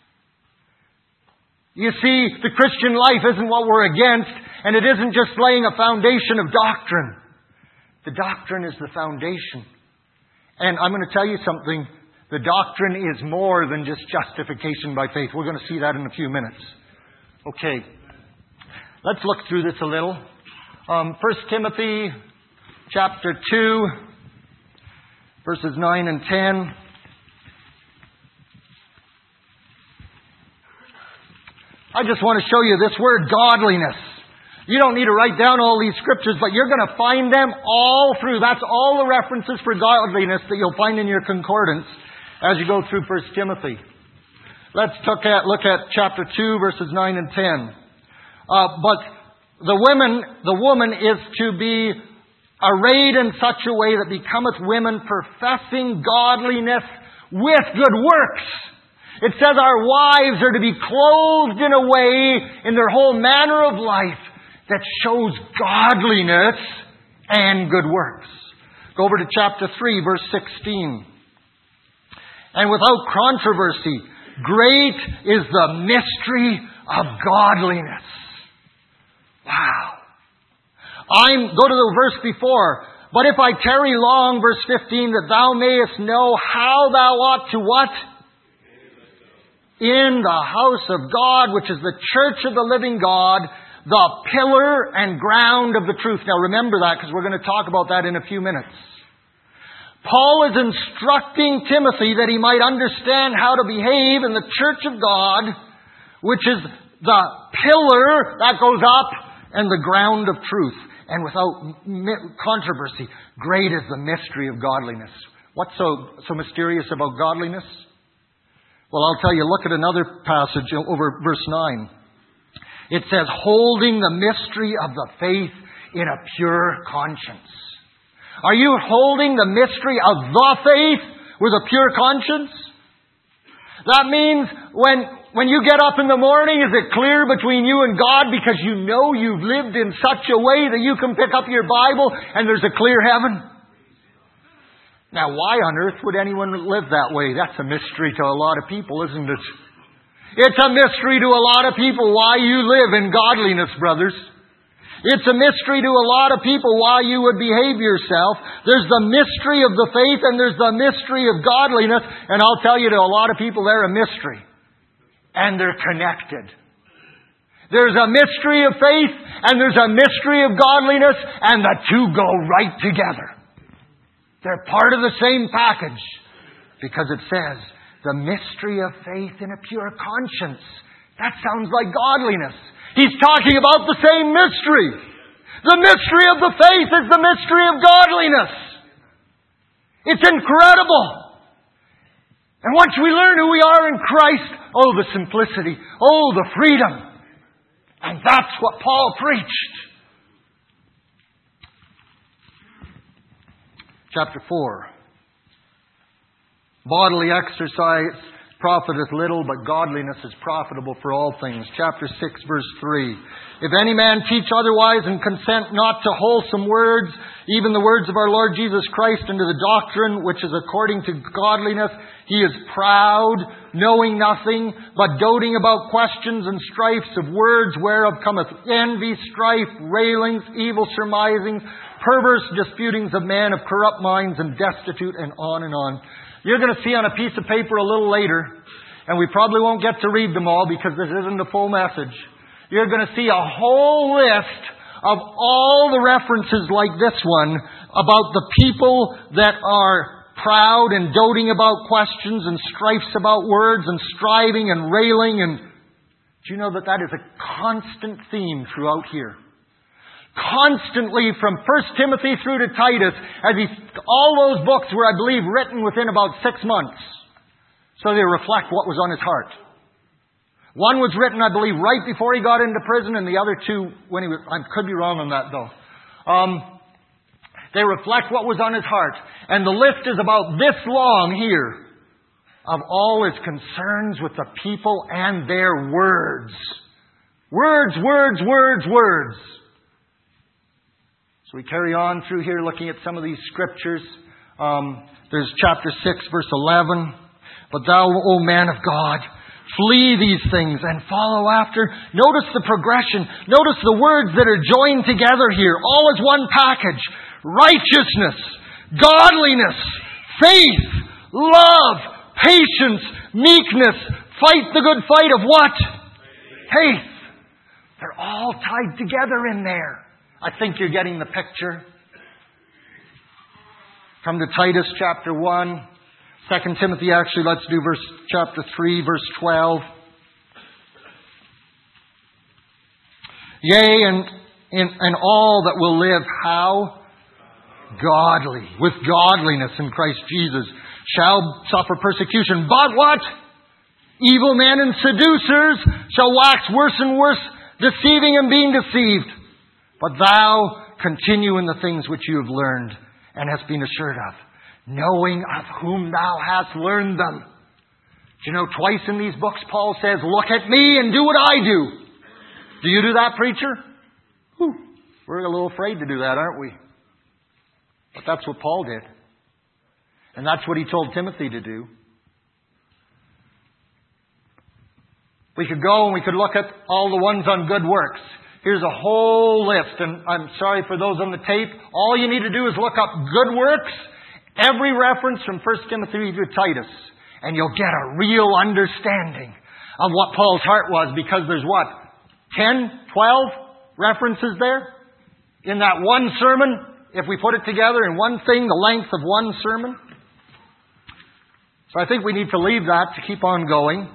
You see, the Christian life isn't what we're against, and it isn't just laying a foundation of doctrine. The doctrine is the foundation. And I'm going to tell you something. The doctrine is more than just justification by faith. We're going to see that in a few minutes. Okay. Let's look through this a little. 1 Timothy chapter 2, verses 9 and 10. I just want to show you this word, godliness. You don't need to write down all these scriptures, but you're going to find them all through. That's all the references for godliness that you'll find in your concordance as you go through 1 Timothy. Let's look at chapter 2, verses 9 and 10. But the woman is to be arrayed in such a way that becometh women professing godliness with good works. It says our wives are to be clothed in a way in their whole manner of life that shows godliness and good works. Go over to chapter 3, verse 16. And without controversy, great is the mystery of godliness. Wow. Go to the verse before. But if I tarry long, verse 15, that thou mayest know how thou ought to what? In the house of God, which is the church of the living God, the pillar and ground of the truth. Now remember that, because we're going to talk about that in a few minutes. Paul is instructing Timothy that he might understand how to behave in the church of God, which is the pillar that goes up and the ground of truth. And without controversy, great is the mystery of godliness. What's so mysterious about godliness? Well, I'll tell you, look at another passage over verse 9. It says, holding the mystery of the faith in a pure conscience. Are you holding the mystery of the faith with a pure conscience? That means when you get up in the morning, is it clear between you and God because you know you've lived in such a way that you can pick up your Bible and there's a clear heaven? Now, why on earth would anyone live that way? That's a mystery to a lot of people, isn't it? It's a mystery to a lot of people why you live in godliness, brothers. It's a mystery to a lot of people why you would behave yourself. There's the mystery of the faith and there's the mystery of godliness. And I'll tell you, to a lot of people, they're a mystery. And they're connected. There's a mystery of faith and there's a mystery of godliness, and the two go right together. They're part of the same package. Because it says, the mystery of faith in a pure conscience. That sounds like godliness. He's talking about the same mystery. The mystery of the faith is the mystery of godliness. It's incredible. And once we learn who we are in Christ, oh, the simplicity, oh, the freedom. And that's what Paul preached. Chapter 4. Bodily exercise profiteth little, but godliness is profitable for all things. Chapter 6, verse 3. If any man teach otherwise and consent not to wholesome words, even the words of our Lord Jesus Christ, and to the doctrine which is according to godliness, he is proud, knowing nothing, but doting about questions and strifes of words, whereof cometh envy, strife, railings, evil surmisings, perverse disputings of men of corrupt minds, and destitute, and on and on. You're going to see on a piece of paper a little later, and we probably won't get to read them all because this isn't a full message. You're going to see a whole list of all the references like this one about the people that are proud and doting about questions and strifes about words and striving and railing. And do you know that is a constant theme throughout here? Constantly from 1 Timothy through to Titus, all those books were, I believe, written within about 6 months. So they reflect what was on his heart. One was written, I believe, right before he got into prison, and the other two when he was... I could be wrong on that, though. They reflect what was on his heart. And the list is about this long here. of all his concerns with the people and their words. Words, words, words, words. So we carry on through here looking at some of these scriptures. There's chapter 6, verse 11. But thou, O man of God, flee these things and follow after. Notice the progression. Notice the words that are joined together here. All as one package. Righteousness, godliness, faith, love, patience, meekness. Fight the good fight of what? Faith. They're all tied together in there. I think you're getting the picture. Come to Titus chapter 1. 2 Timothy, actually, let's do chapter 3, verse 12. Yea, and all that will live, how? Godly, with godliness in Christ Jesus, shall suffer persecution. But what? Evil men and seducers shall wax worse and worse, deceiving and being deceived. But thou continue in the things which you have learned and hast been assured of, knowing of whom thou hast learned them. Do you know, twice in these books Paul says, look at me and do what I do. Do you do that, preacher? Whew. We're a little afraid to do that, aren't we? But that's what Paul did. And that's what he told Timothy to do. We could go and we could look at all the ones on good works. Here's a whole list. And I'm sorry for those on the tape. All you need to do is look up good works. Every reference from 1 Timothy to Titus. And you'll get a real understanding of what Paul's heart was. Because there's what? 10, 12 references there? In that one sermon? If we put it together in one thing, the length of one sermon. So I think we need to leave that to keep on going.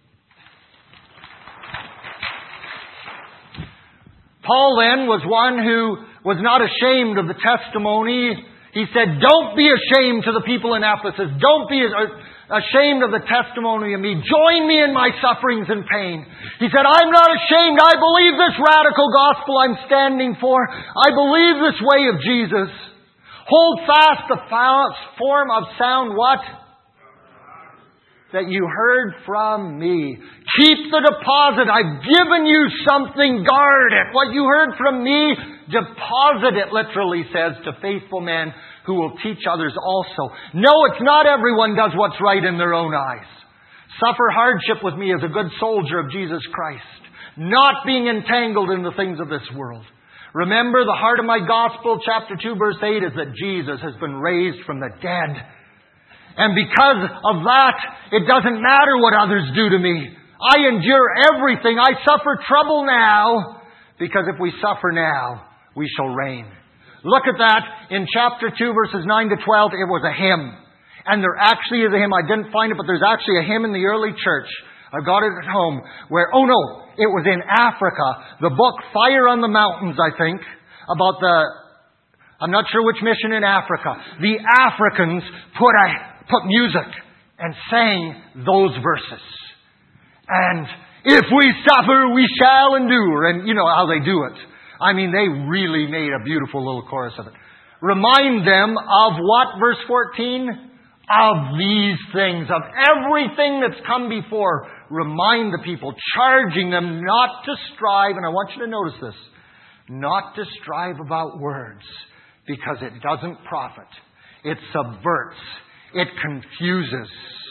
Paul then was one who was not ashamed of the testimony. He said, don't be ashamed to the people in Ephesus. Don't be ashamed of the testimony of me. Join me in my sufferings and pain. He said, I'm not ashamed. I believe this radical gospel I'm standing for. I believe this way of Jesus. Hold fast the form of sound what? That you heard from me. Keep the deposit. I've given you something. Guard it. What you heard from me, deposit it, literally says, to faithful men who will teach others also. No, it's not everyone does what's right in their own eyes. Suffer hardship with me as a good soldier of Jesus Christ. Not being entangled in the things of this world. Remember, the heart of my gospel, chapter 2, verse 8, is that Jesus has been raised from the dead. And because of that, it doesn't matter what others do to me. I endure everything. I suffer trouble now, because if we suffer now, we shall reign. Look at that in chapter 2, verses 9 to 12. It was a hymn. And there actually is a hymn. I didn't find it, but there's actually a hymn in the early church. I've got it at home. Where, oh no, it was in Africa. The book Fire on the Mountains, I think, about I'm not sure which mission in Africa. The Africans put music and sang those verses. And if we suffer, we shall endure. And you know how they do it. I mean, they really made a beautiful little chorus of it. Remind them of what, verse 14? Of these things, of everything that's come before. Remind the people, charging them not to strive, and I want you to notice this, not to strive about words, because it doesn't profit. It subverts. It confuses.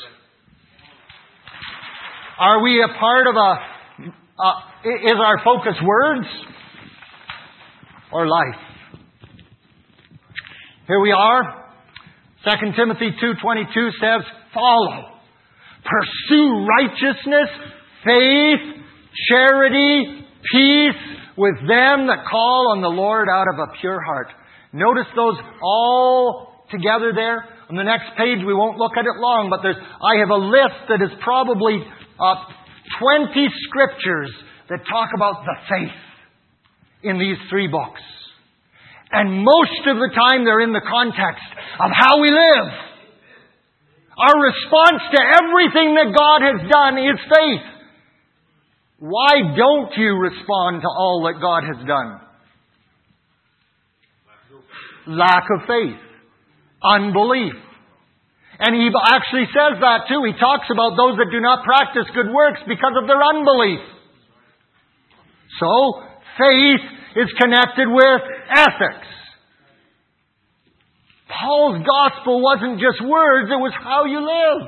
Are we a part of is our focus words or life? Here we are. 2 Timothy 2:22 says, follow. Pursue righteousness, faith, charity, peace with them that call on the Lord out of a pure heart. Notice those all together there. On the next page, we won't look at it long, but I have a list that is probably 20 scriptures that talk about the faith in these three books. And most of the time they're in the context of how we live. Our response to everything that God has done is faith. Why don't you respond to all that God has done? Lack of faith. Unbelief. And he actually says that too. He talks about those that do not practice good works because of their unbelief. So, faith is connected with ethics. Paul's gospel wasn't just words, it was how you live.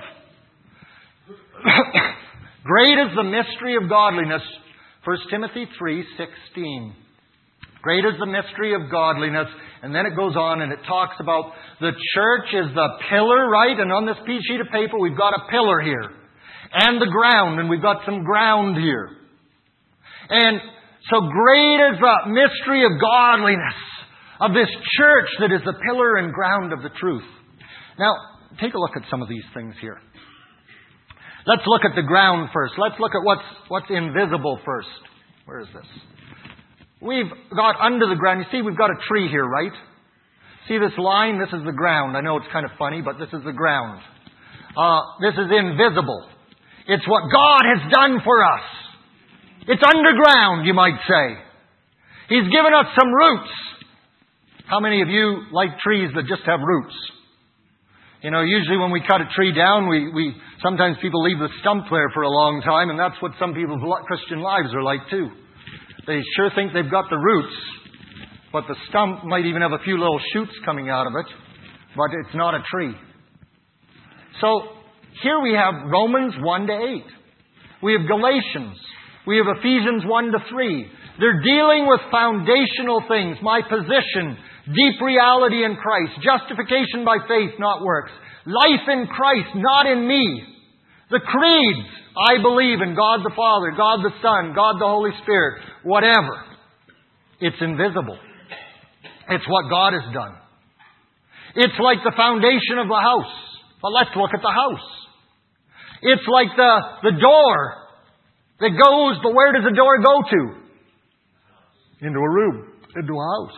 Great is the mystery of godliness. 1 Timothy 3:16. Great is the mystery of godliness. And then it goes on and it talks about the church is the pillar, right? And on this piece sheet of paper we've got a pillar here. And the ground. And we've got some ground here. And so great is the mystery of godliness of this church that is the pillar and ground of the truth. Now, take a look at some of these things here. Let's look at the ground first. Let's look at what's invisible first. Where is this? We've got under the ground. You see, we've got a tree here, right? See this line? This is the ground. I know it's kind of funny, but this is the ground. This is invisible. It's what God has done for us. It's underground, you might say. He's given us some roots. How many of you like trees that just have roots? You know, usually when we cut a tree down, we sometimes people leave the stump there for a long time, and that's what some people's Christian lives are like too. They sure think they've got the roots, but the stump might even have a few little shoots coming out of it, but it's not a tree. So here we have Romans 1-8. We have Galatians. We have Ephesians 1-3. They're dealing with foundational things. My position, deep reality in Christ, justification by faith, not works. Life in Christ, not in me. The creeds, I believe in God the Father, God the Son, God the Holy Spirit, whatever. It's invisible. It's what God has done. It's like the foundation of the house. But let's look at the house. It's like the door that goes, but where does the door go to? Into a room, into a house.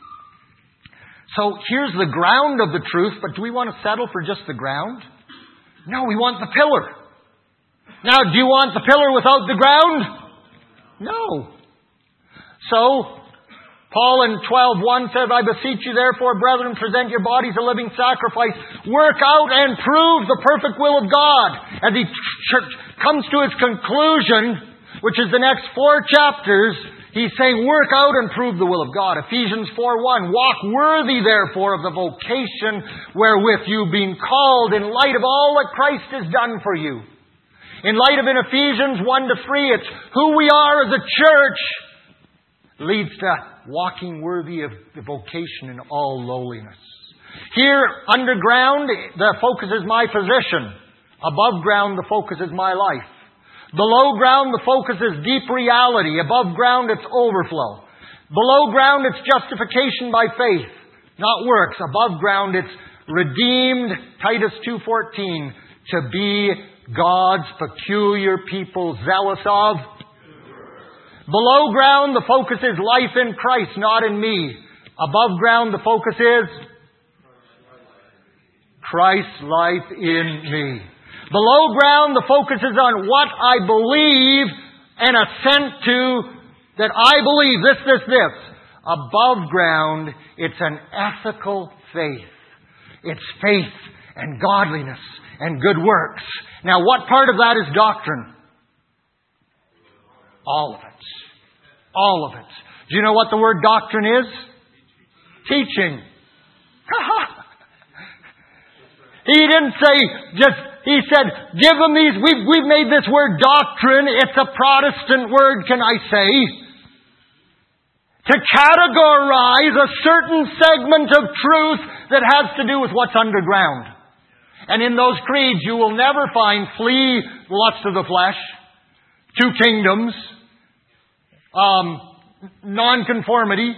So here's the ground of the truth, but do we want to settle for just the ground? No, we want the pillar. Now, do you want the pillar without the ground? No. So, Paul in 12:1 said, I beseech you therefore, brethren, present your bodies a living sacrifice. Work out and prove the perfect will of God. As he comes to his conclusion, which is the next 4 chapters, he's saying, work out and prove the will of God. Ephesians 4:1, walk worthy therefore of the vocation wherewith you've been called in light of all that Christ has done for you. In light of in Ephesians 1-3, it's who we are as a church leads to walking worthy of the vocation in all lowliness. Here, underground, the focus is my position. Above ground, the focus is my life. Below ground, the focus is deep reality. Above ground, it's overflow. Below ground, it's justification by faith, not works. Above ground, it's redeemed, Titus 2:14, to be God's peculiar people, zealous of. Below ground, the focus is life in Christ, not in me. Above ground, the focus is Christ's life in me. Below ground, the focus is on what I believe and assent to that I believe this. Above ground, it's an ethical faith. It's faith and godliness and good works. Now, what part of that is doctrine? All of it. All of it. Do you know what the word doctrine is? Teaching. He didn't say he said, give them these, we've made this word doctrine, it's a Protestant word, can I say, to categorize a certain segment of truth that has to do with what's underground. And in those creeds, you will never find flee lust of the flesh, 2 kingdoms, nonconformity,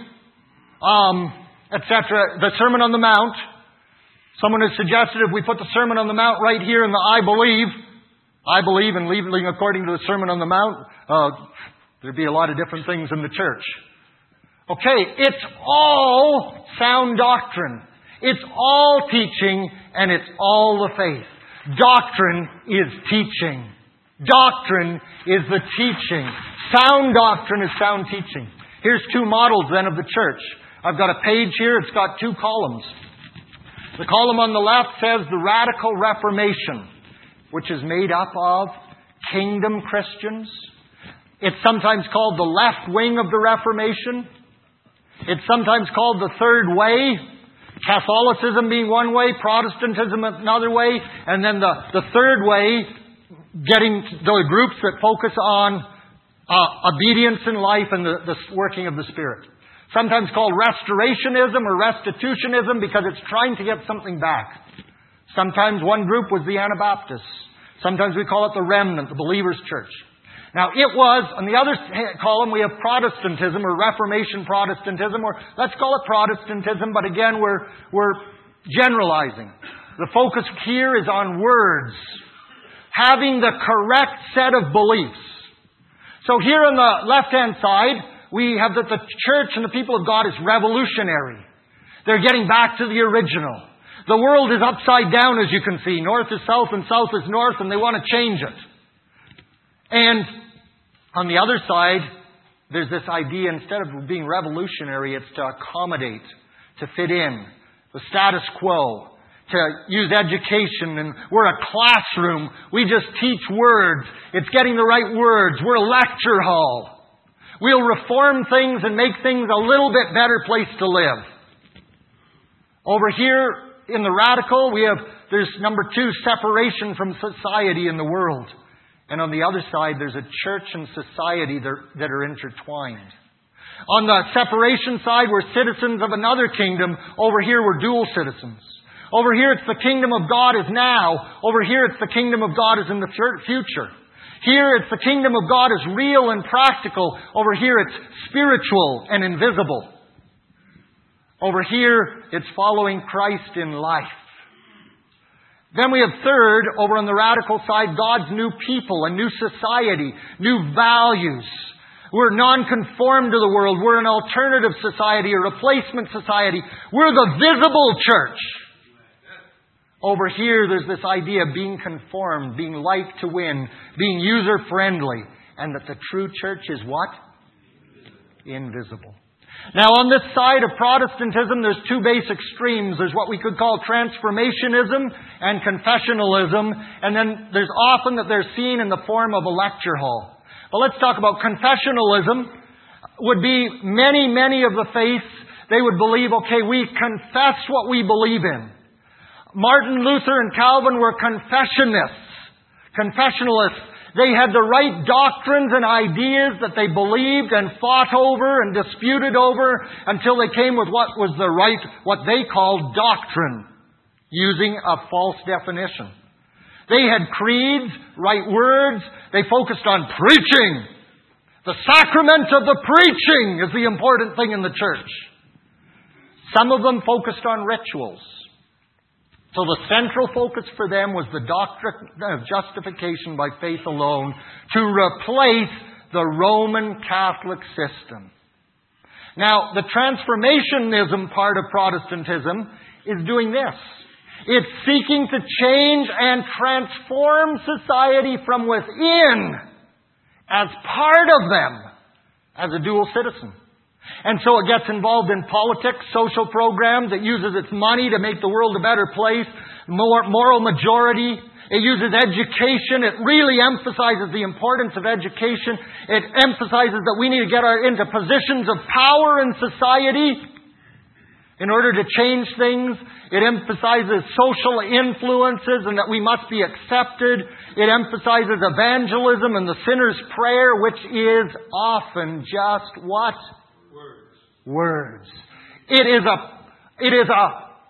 etc. The Sermon on the Mount. Someone has suggested if we put the Sermon on the Mount right here in the I believe and living according to the Sermon on the Mount, there'd be a lot of different things in the church. Okay, it's all sound doctrine. It's all teaching, and it's all the faith. Doctrine is teaching. Doctrine is the teaching. Sound doctrine is sound teaching. Here's 2 models then of the church. I've got a page here. It's got 2 columns. The column on the left says the Radical Reformation, which is made up of kingdom Christians. It's sometimes called the left wing of the Reformation. It's sometimes called the Third Way. Catholicism being one way, Protestantism another way, and then the third way, getting the groups that focus on obedience in life and the working of the Spirit. Sometimes called restorationism or restitutionism because it's trying to get something back. Sometimes one group was the Anabaptists. Sometimes we call it the remnant, the believers' church. Now, it was, on the other column, we have Protestantism or Reformation Protestantism, or let's call it Protestantism, but again, we're generalizing. The focus here is on words. Having the correct set of beliefs. So here on the left-hand side, we have that the church and the people of God is revolutionary. They're getting back to the original. The world is upside down, as you can see. North is south and south is north, and they want to change it. And on the other side, there's this idea, instead of being revolutionary, it's to accommodate, to fit in, the status quo, to use education, and we're a classroom. We just teach words. It's getting the right words. We're a lecture hall. We'll reform things and make things a little bit better place to live. Over here in the radical, there's number 2, separation from society in the world. And on the other side, there's a church and society that are intertwined. On the separation side, we're citizens of another kingdom. Over here, we're dual citizens. Over here, it's the kingdom of God is now. Over here, it's the kingdom of God is in the future. Here, it's the kingdom of God is real and practical. Over here, it's spiritual and invisible. Over here, it's following Christ in life. Then we have third, over on the radical side, God's new people, a new society, new values. We're non-conformed to the world. We're an alternative society, a replacement society. We're the visible church. Over here, there's this idea of being conformed, being like to win, being user-friendly, and that the true church is what? Invisible. Now, on this side of Protestantism, there's 2 basic streams. There's what we could call transformationism and confessionalism. And then there's often that they're seen in the form of a lecture hall. But let's talk about confessionalism. Would be many of the faiths, they would believe, okay, we confess what we believe in. Martin Luther and Calvin were confessionalists. They had the right doctrines and ideas that they believed and fought over and disputed over until they came with what was what they called doctrine, using a false definition. They had creeds, right words. They focused on preaching. The sacrament of the preaching is the important thing in the church. Some of them focused on rituals. So the central focus for them was the doctrine of justification by faith alone to replace the Roman Catholic system. Now, the transformationism part of Protestantism is doing this. It's seeking to change and transform society from within as part of them, as a dual citizen. And so it gets involved in politics, social programs. It uses its money to make the world a better place. Moral majority. It uses education. It really emphasizes the importance of education. It emphasizes that we need to get into positions of power in society in order to change things. It emphasizes social influences and that we must be accepted. It emphasizes evangelism and the sinner's prayer, which is often just what? Words. It is a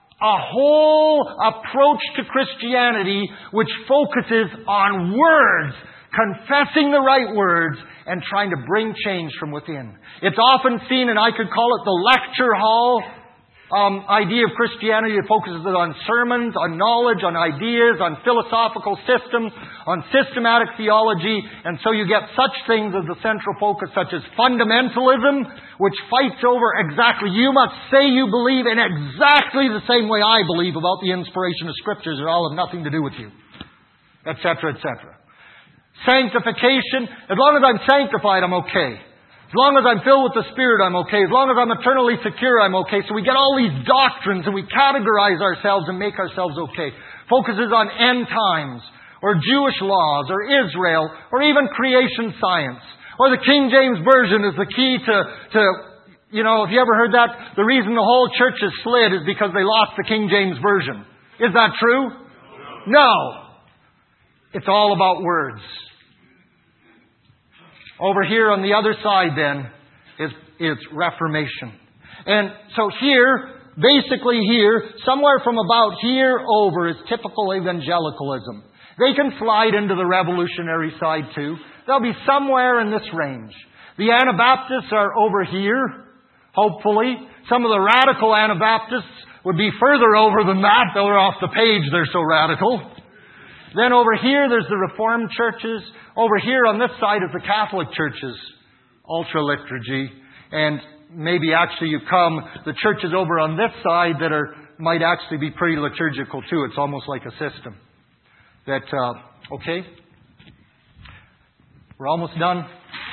whole approach to Christianity which focuses on words, confessing the right words, and trying to bring change from within. It's often seen, and I could call it the lecture hall idea of Christianity. It focuses on sermons, on knowledge, on ideas, on philosophical systems, on systematic theology. And so you get such things as the central focus, such as fundamentalism, which fights over exactly, you must say you believe in exactly the same way I believe about the inspiration of Scriptures, or I'll have nothing to do with you, etc., etc. Sanctification, as long as I'm sanctified, I'm okay. As long as I'm filled with the Spirit, I'm okay. As long as I'm eternally secure, I'm okay. So we get all these doctrines and we categorize ourselves and make ourselves okay. Focuses on end times, or Jewish laws, or Israel, or even creation science. Or the King James Version is the key to if you ever heard that, the reason the whole church is slid is because they lost the King James Version. Is that true? No. It's all about words. Over here on the other side then is Reformation. And so here, basically here, somewhere from about here over is typical evangelicalism. They can slide into the revolutionary side too. They'll be somewhere in this range. The Anabaptists are over here, hopefully. Some of the radical Anabaptists would be further over than that. They're off the page, they're so radical. Then over here, there's the Reformed churches. Over here on this side is the Catholic churches, ultra-liturgy. And maybe actually the churches over on this side that might actually be pretty liturgical too. It's almost like a system. Okay? We're almost done.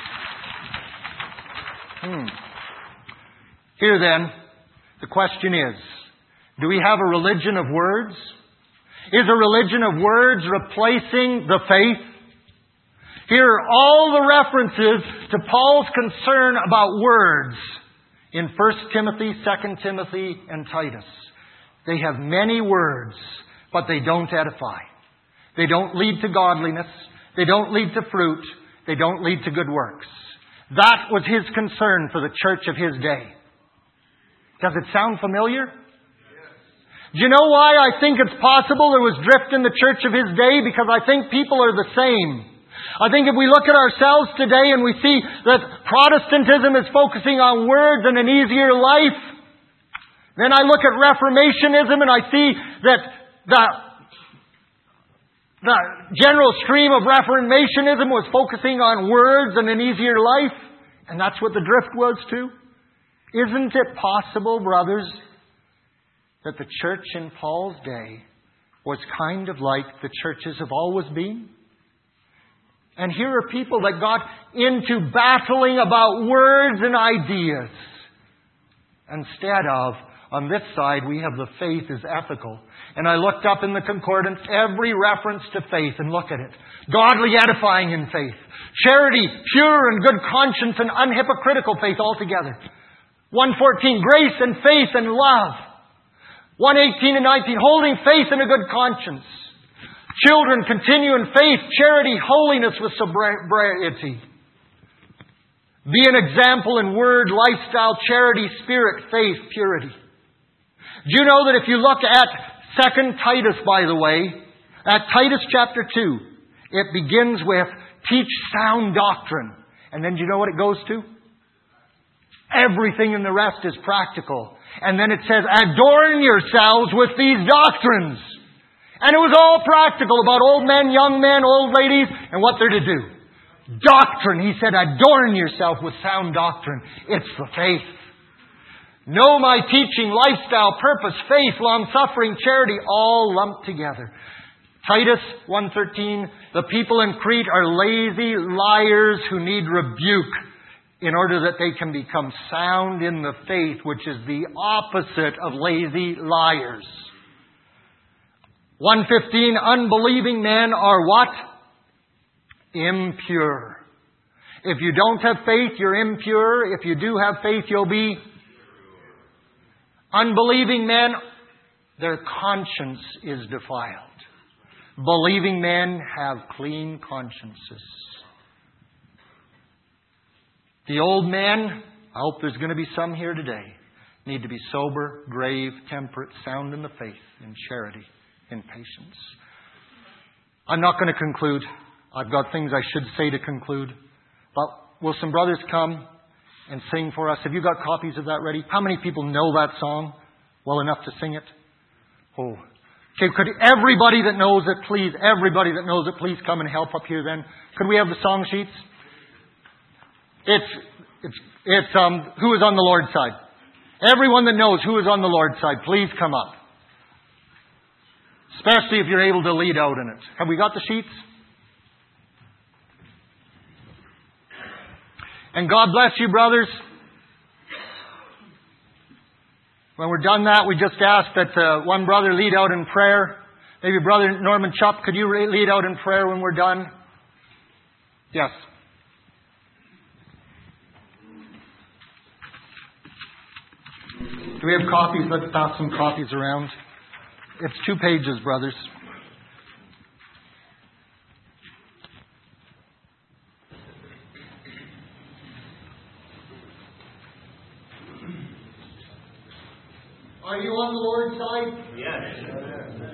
Here then, the question is, do we have a religion of words? Is a religion of words replacing the faith? Here are all the references to Paul's concern about words in 1 Timothy, 2 Timothy, and Titus. They have many words, but they don't edify. They don't lead to godliness. They don't lead to fruit. They don't lead to good works. That was his concern for the church of his day. Does it sound familiar? Do you know why I think it's possible there was drift in the church of his day? Because I think people are the same. I think if we look at ourselves today and we see that Protestantism is focusing on words and an easier life, then I look at Reformationism and I see that the general stream of Reformationism was focusing on words and an easier life. And that's what the drift was too. Isn't it possible, brothers, that the church in Paul's day was kind of like the churches have always been? And here are people that got into battling about words and ideas. Instead of, on this side, we have the faith is ethical. And I looked up in the concordance every reference to faith and look at it. Godly edifying in faith. Charity, pure and good conscience and unhypocritical faith altogether. 1:14, grace and faith and love. 1:18 and 19, holding faith and a good conscience. Children, continue in faith, charity, holiness with sobriety. Be an example in word, lifestyle, charity, spirit, faith, purity. Do you know that if you look at 2 Titus, by the way, at Titus chapter 2, it begins with, teach sound doctrine. And then do you know what it goes to? Everything in the rest is practical. And then it says, adorn yourselves with these doctrines. And it was all practical about old men, young men, old ladies, and what they're to do. Doctrine. He said, adorn yourself with sound doctrine. It's the faith. Know my teaching, lifestyle, purpose, faith, long-suffering, charity, all lumped together. Titus 1:13, the people in Crete are lazy liars who need rebuke in order that they can become sound in the faith, which is the opposite of lazy liars. 1:15, unbelieving men are what? Impure. If you don't have faith, you're impure. If you do have faith, you'll be unbelieving men. Their conscience is defiled. Believing men have clean consciences. The old men, I hope there's going to be some here today, need to be sober, grave, temperate, sound in the faith, in charity, in patience. I'm not going to conclude. I've got things I should say to conclude. But will some brothers come and sing for us? Have you got copies of that ready? How many people know that song well enough to sing it? Oh. Okay, could everybody that knows it, please come and help up here then? Could we have the song sheets? It's who is on the Lord's side. Everyone that knows who is on the Lord's side, please come up. Especially if you're able to lead out in it. Have we got the sheets? And God bless you, brothers. When we're done that, we just ask that one brother lead out in prayer. Maybe Brother Norman Chupp, could you lead out in prayer when we're done? Yes. Do we have copies? Let's pass some copies around. It's 2 pages, brothers. Are you on the Lord's side? Yes.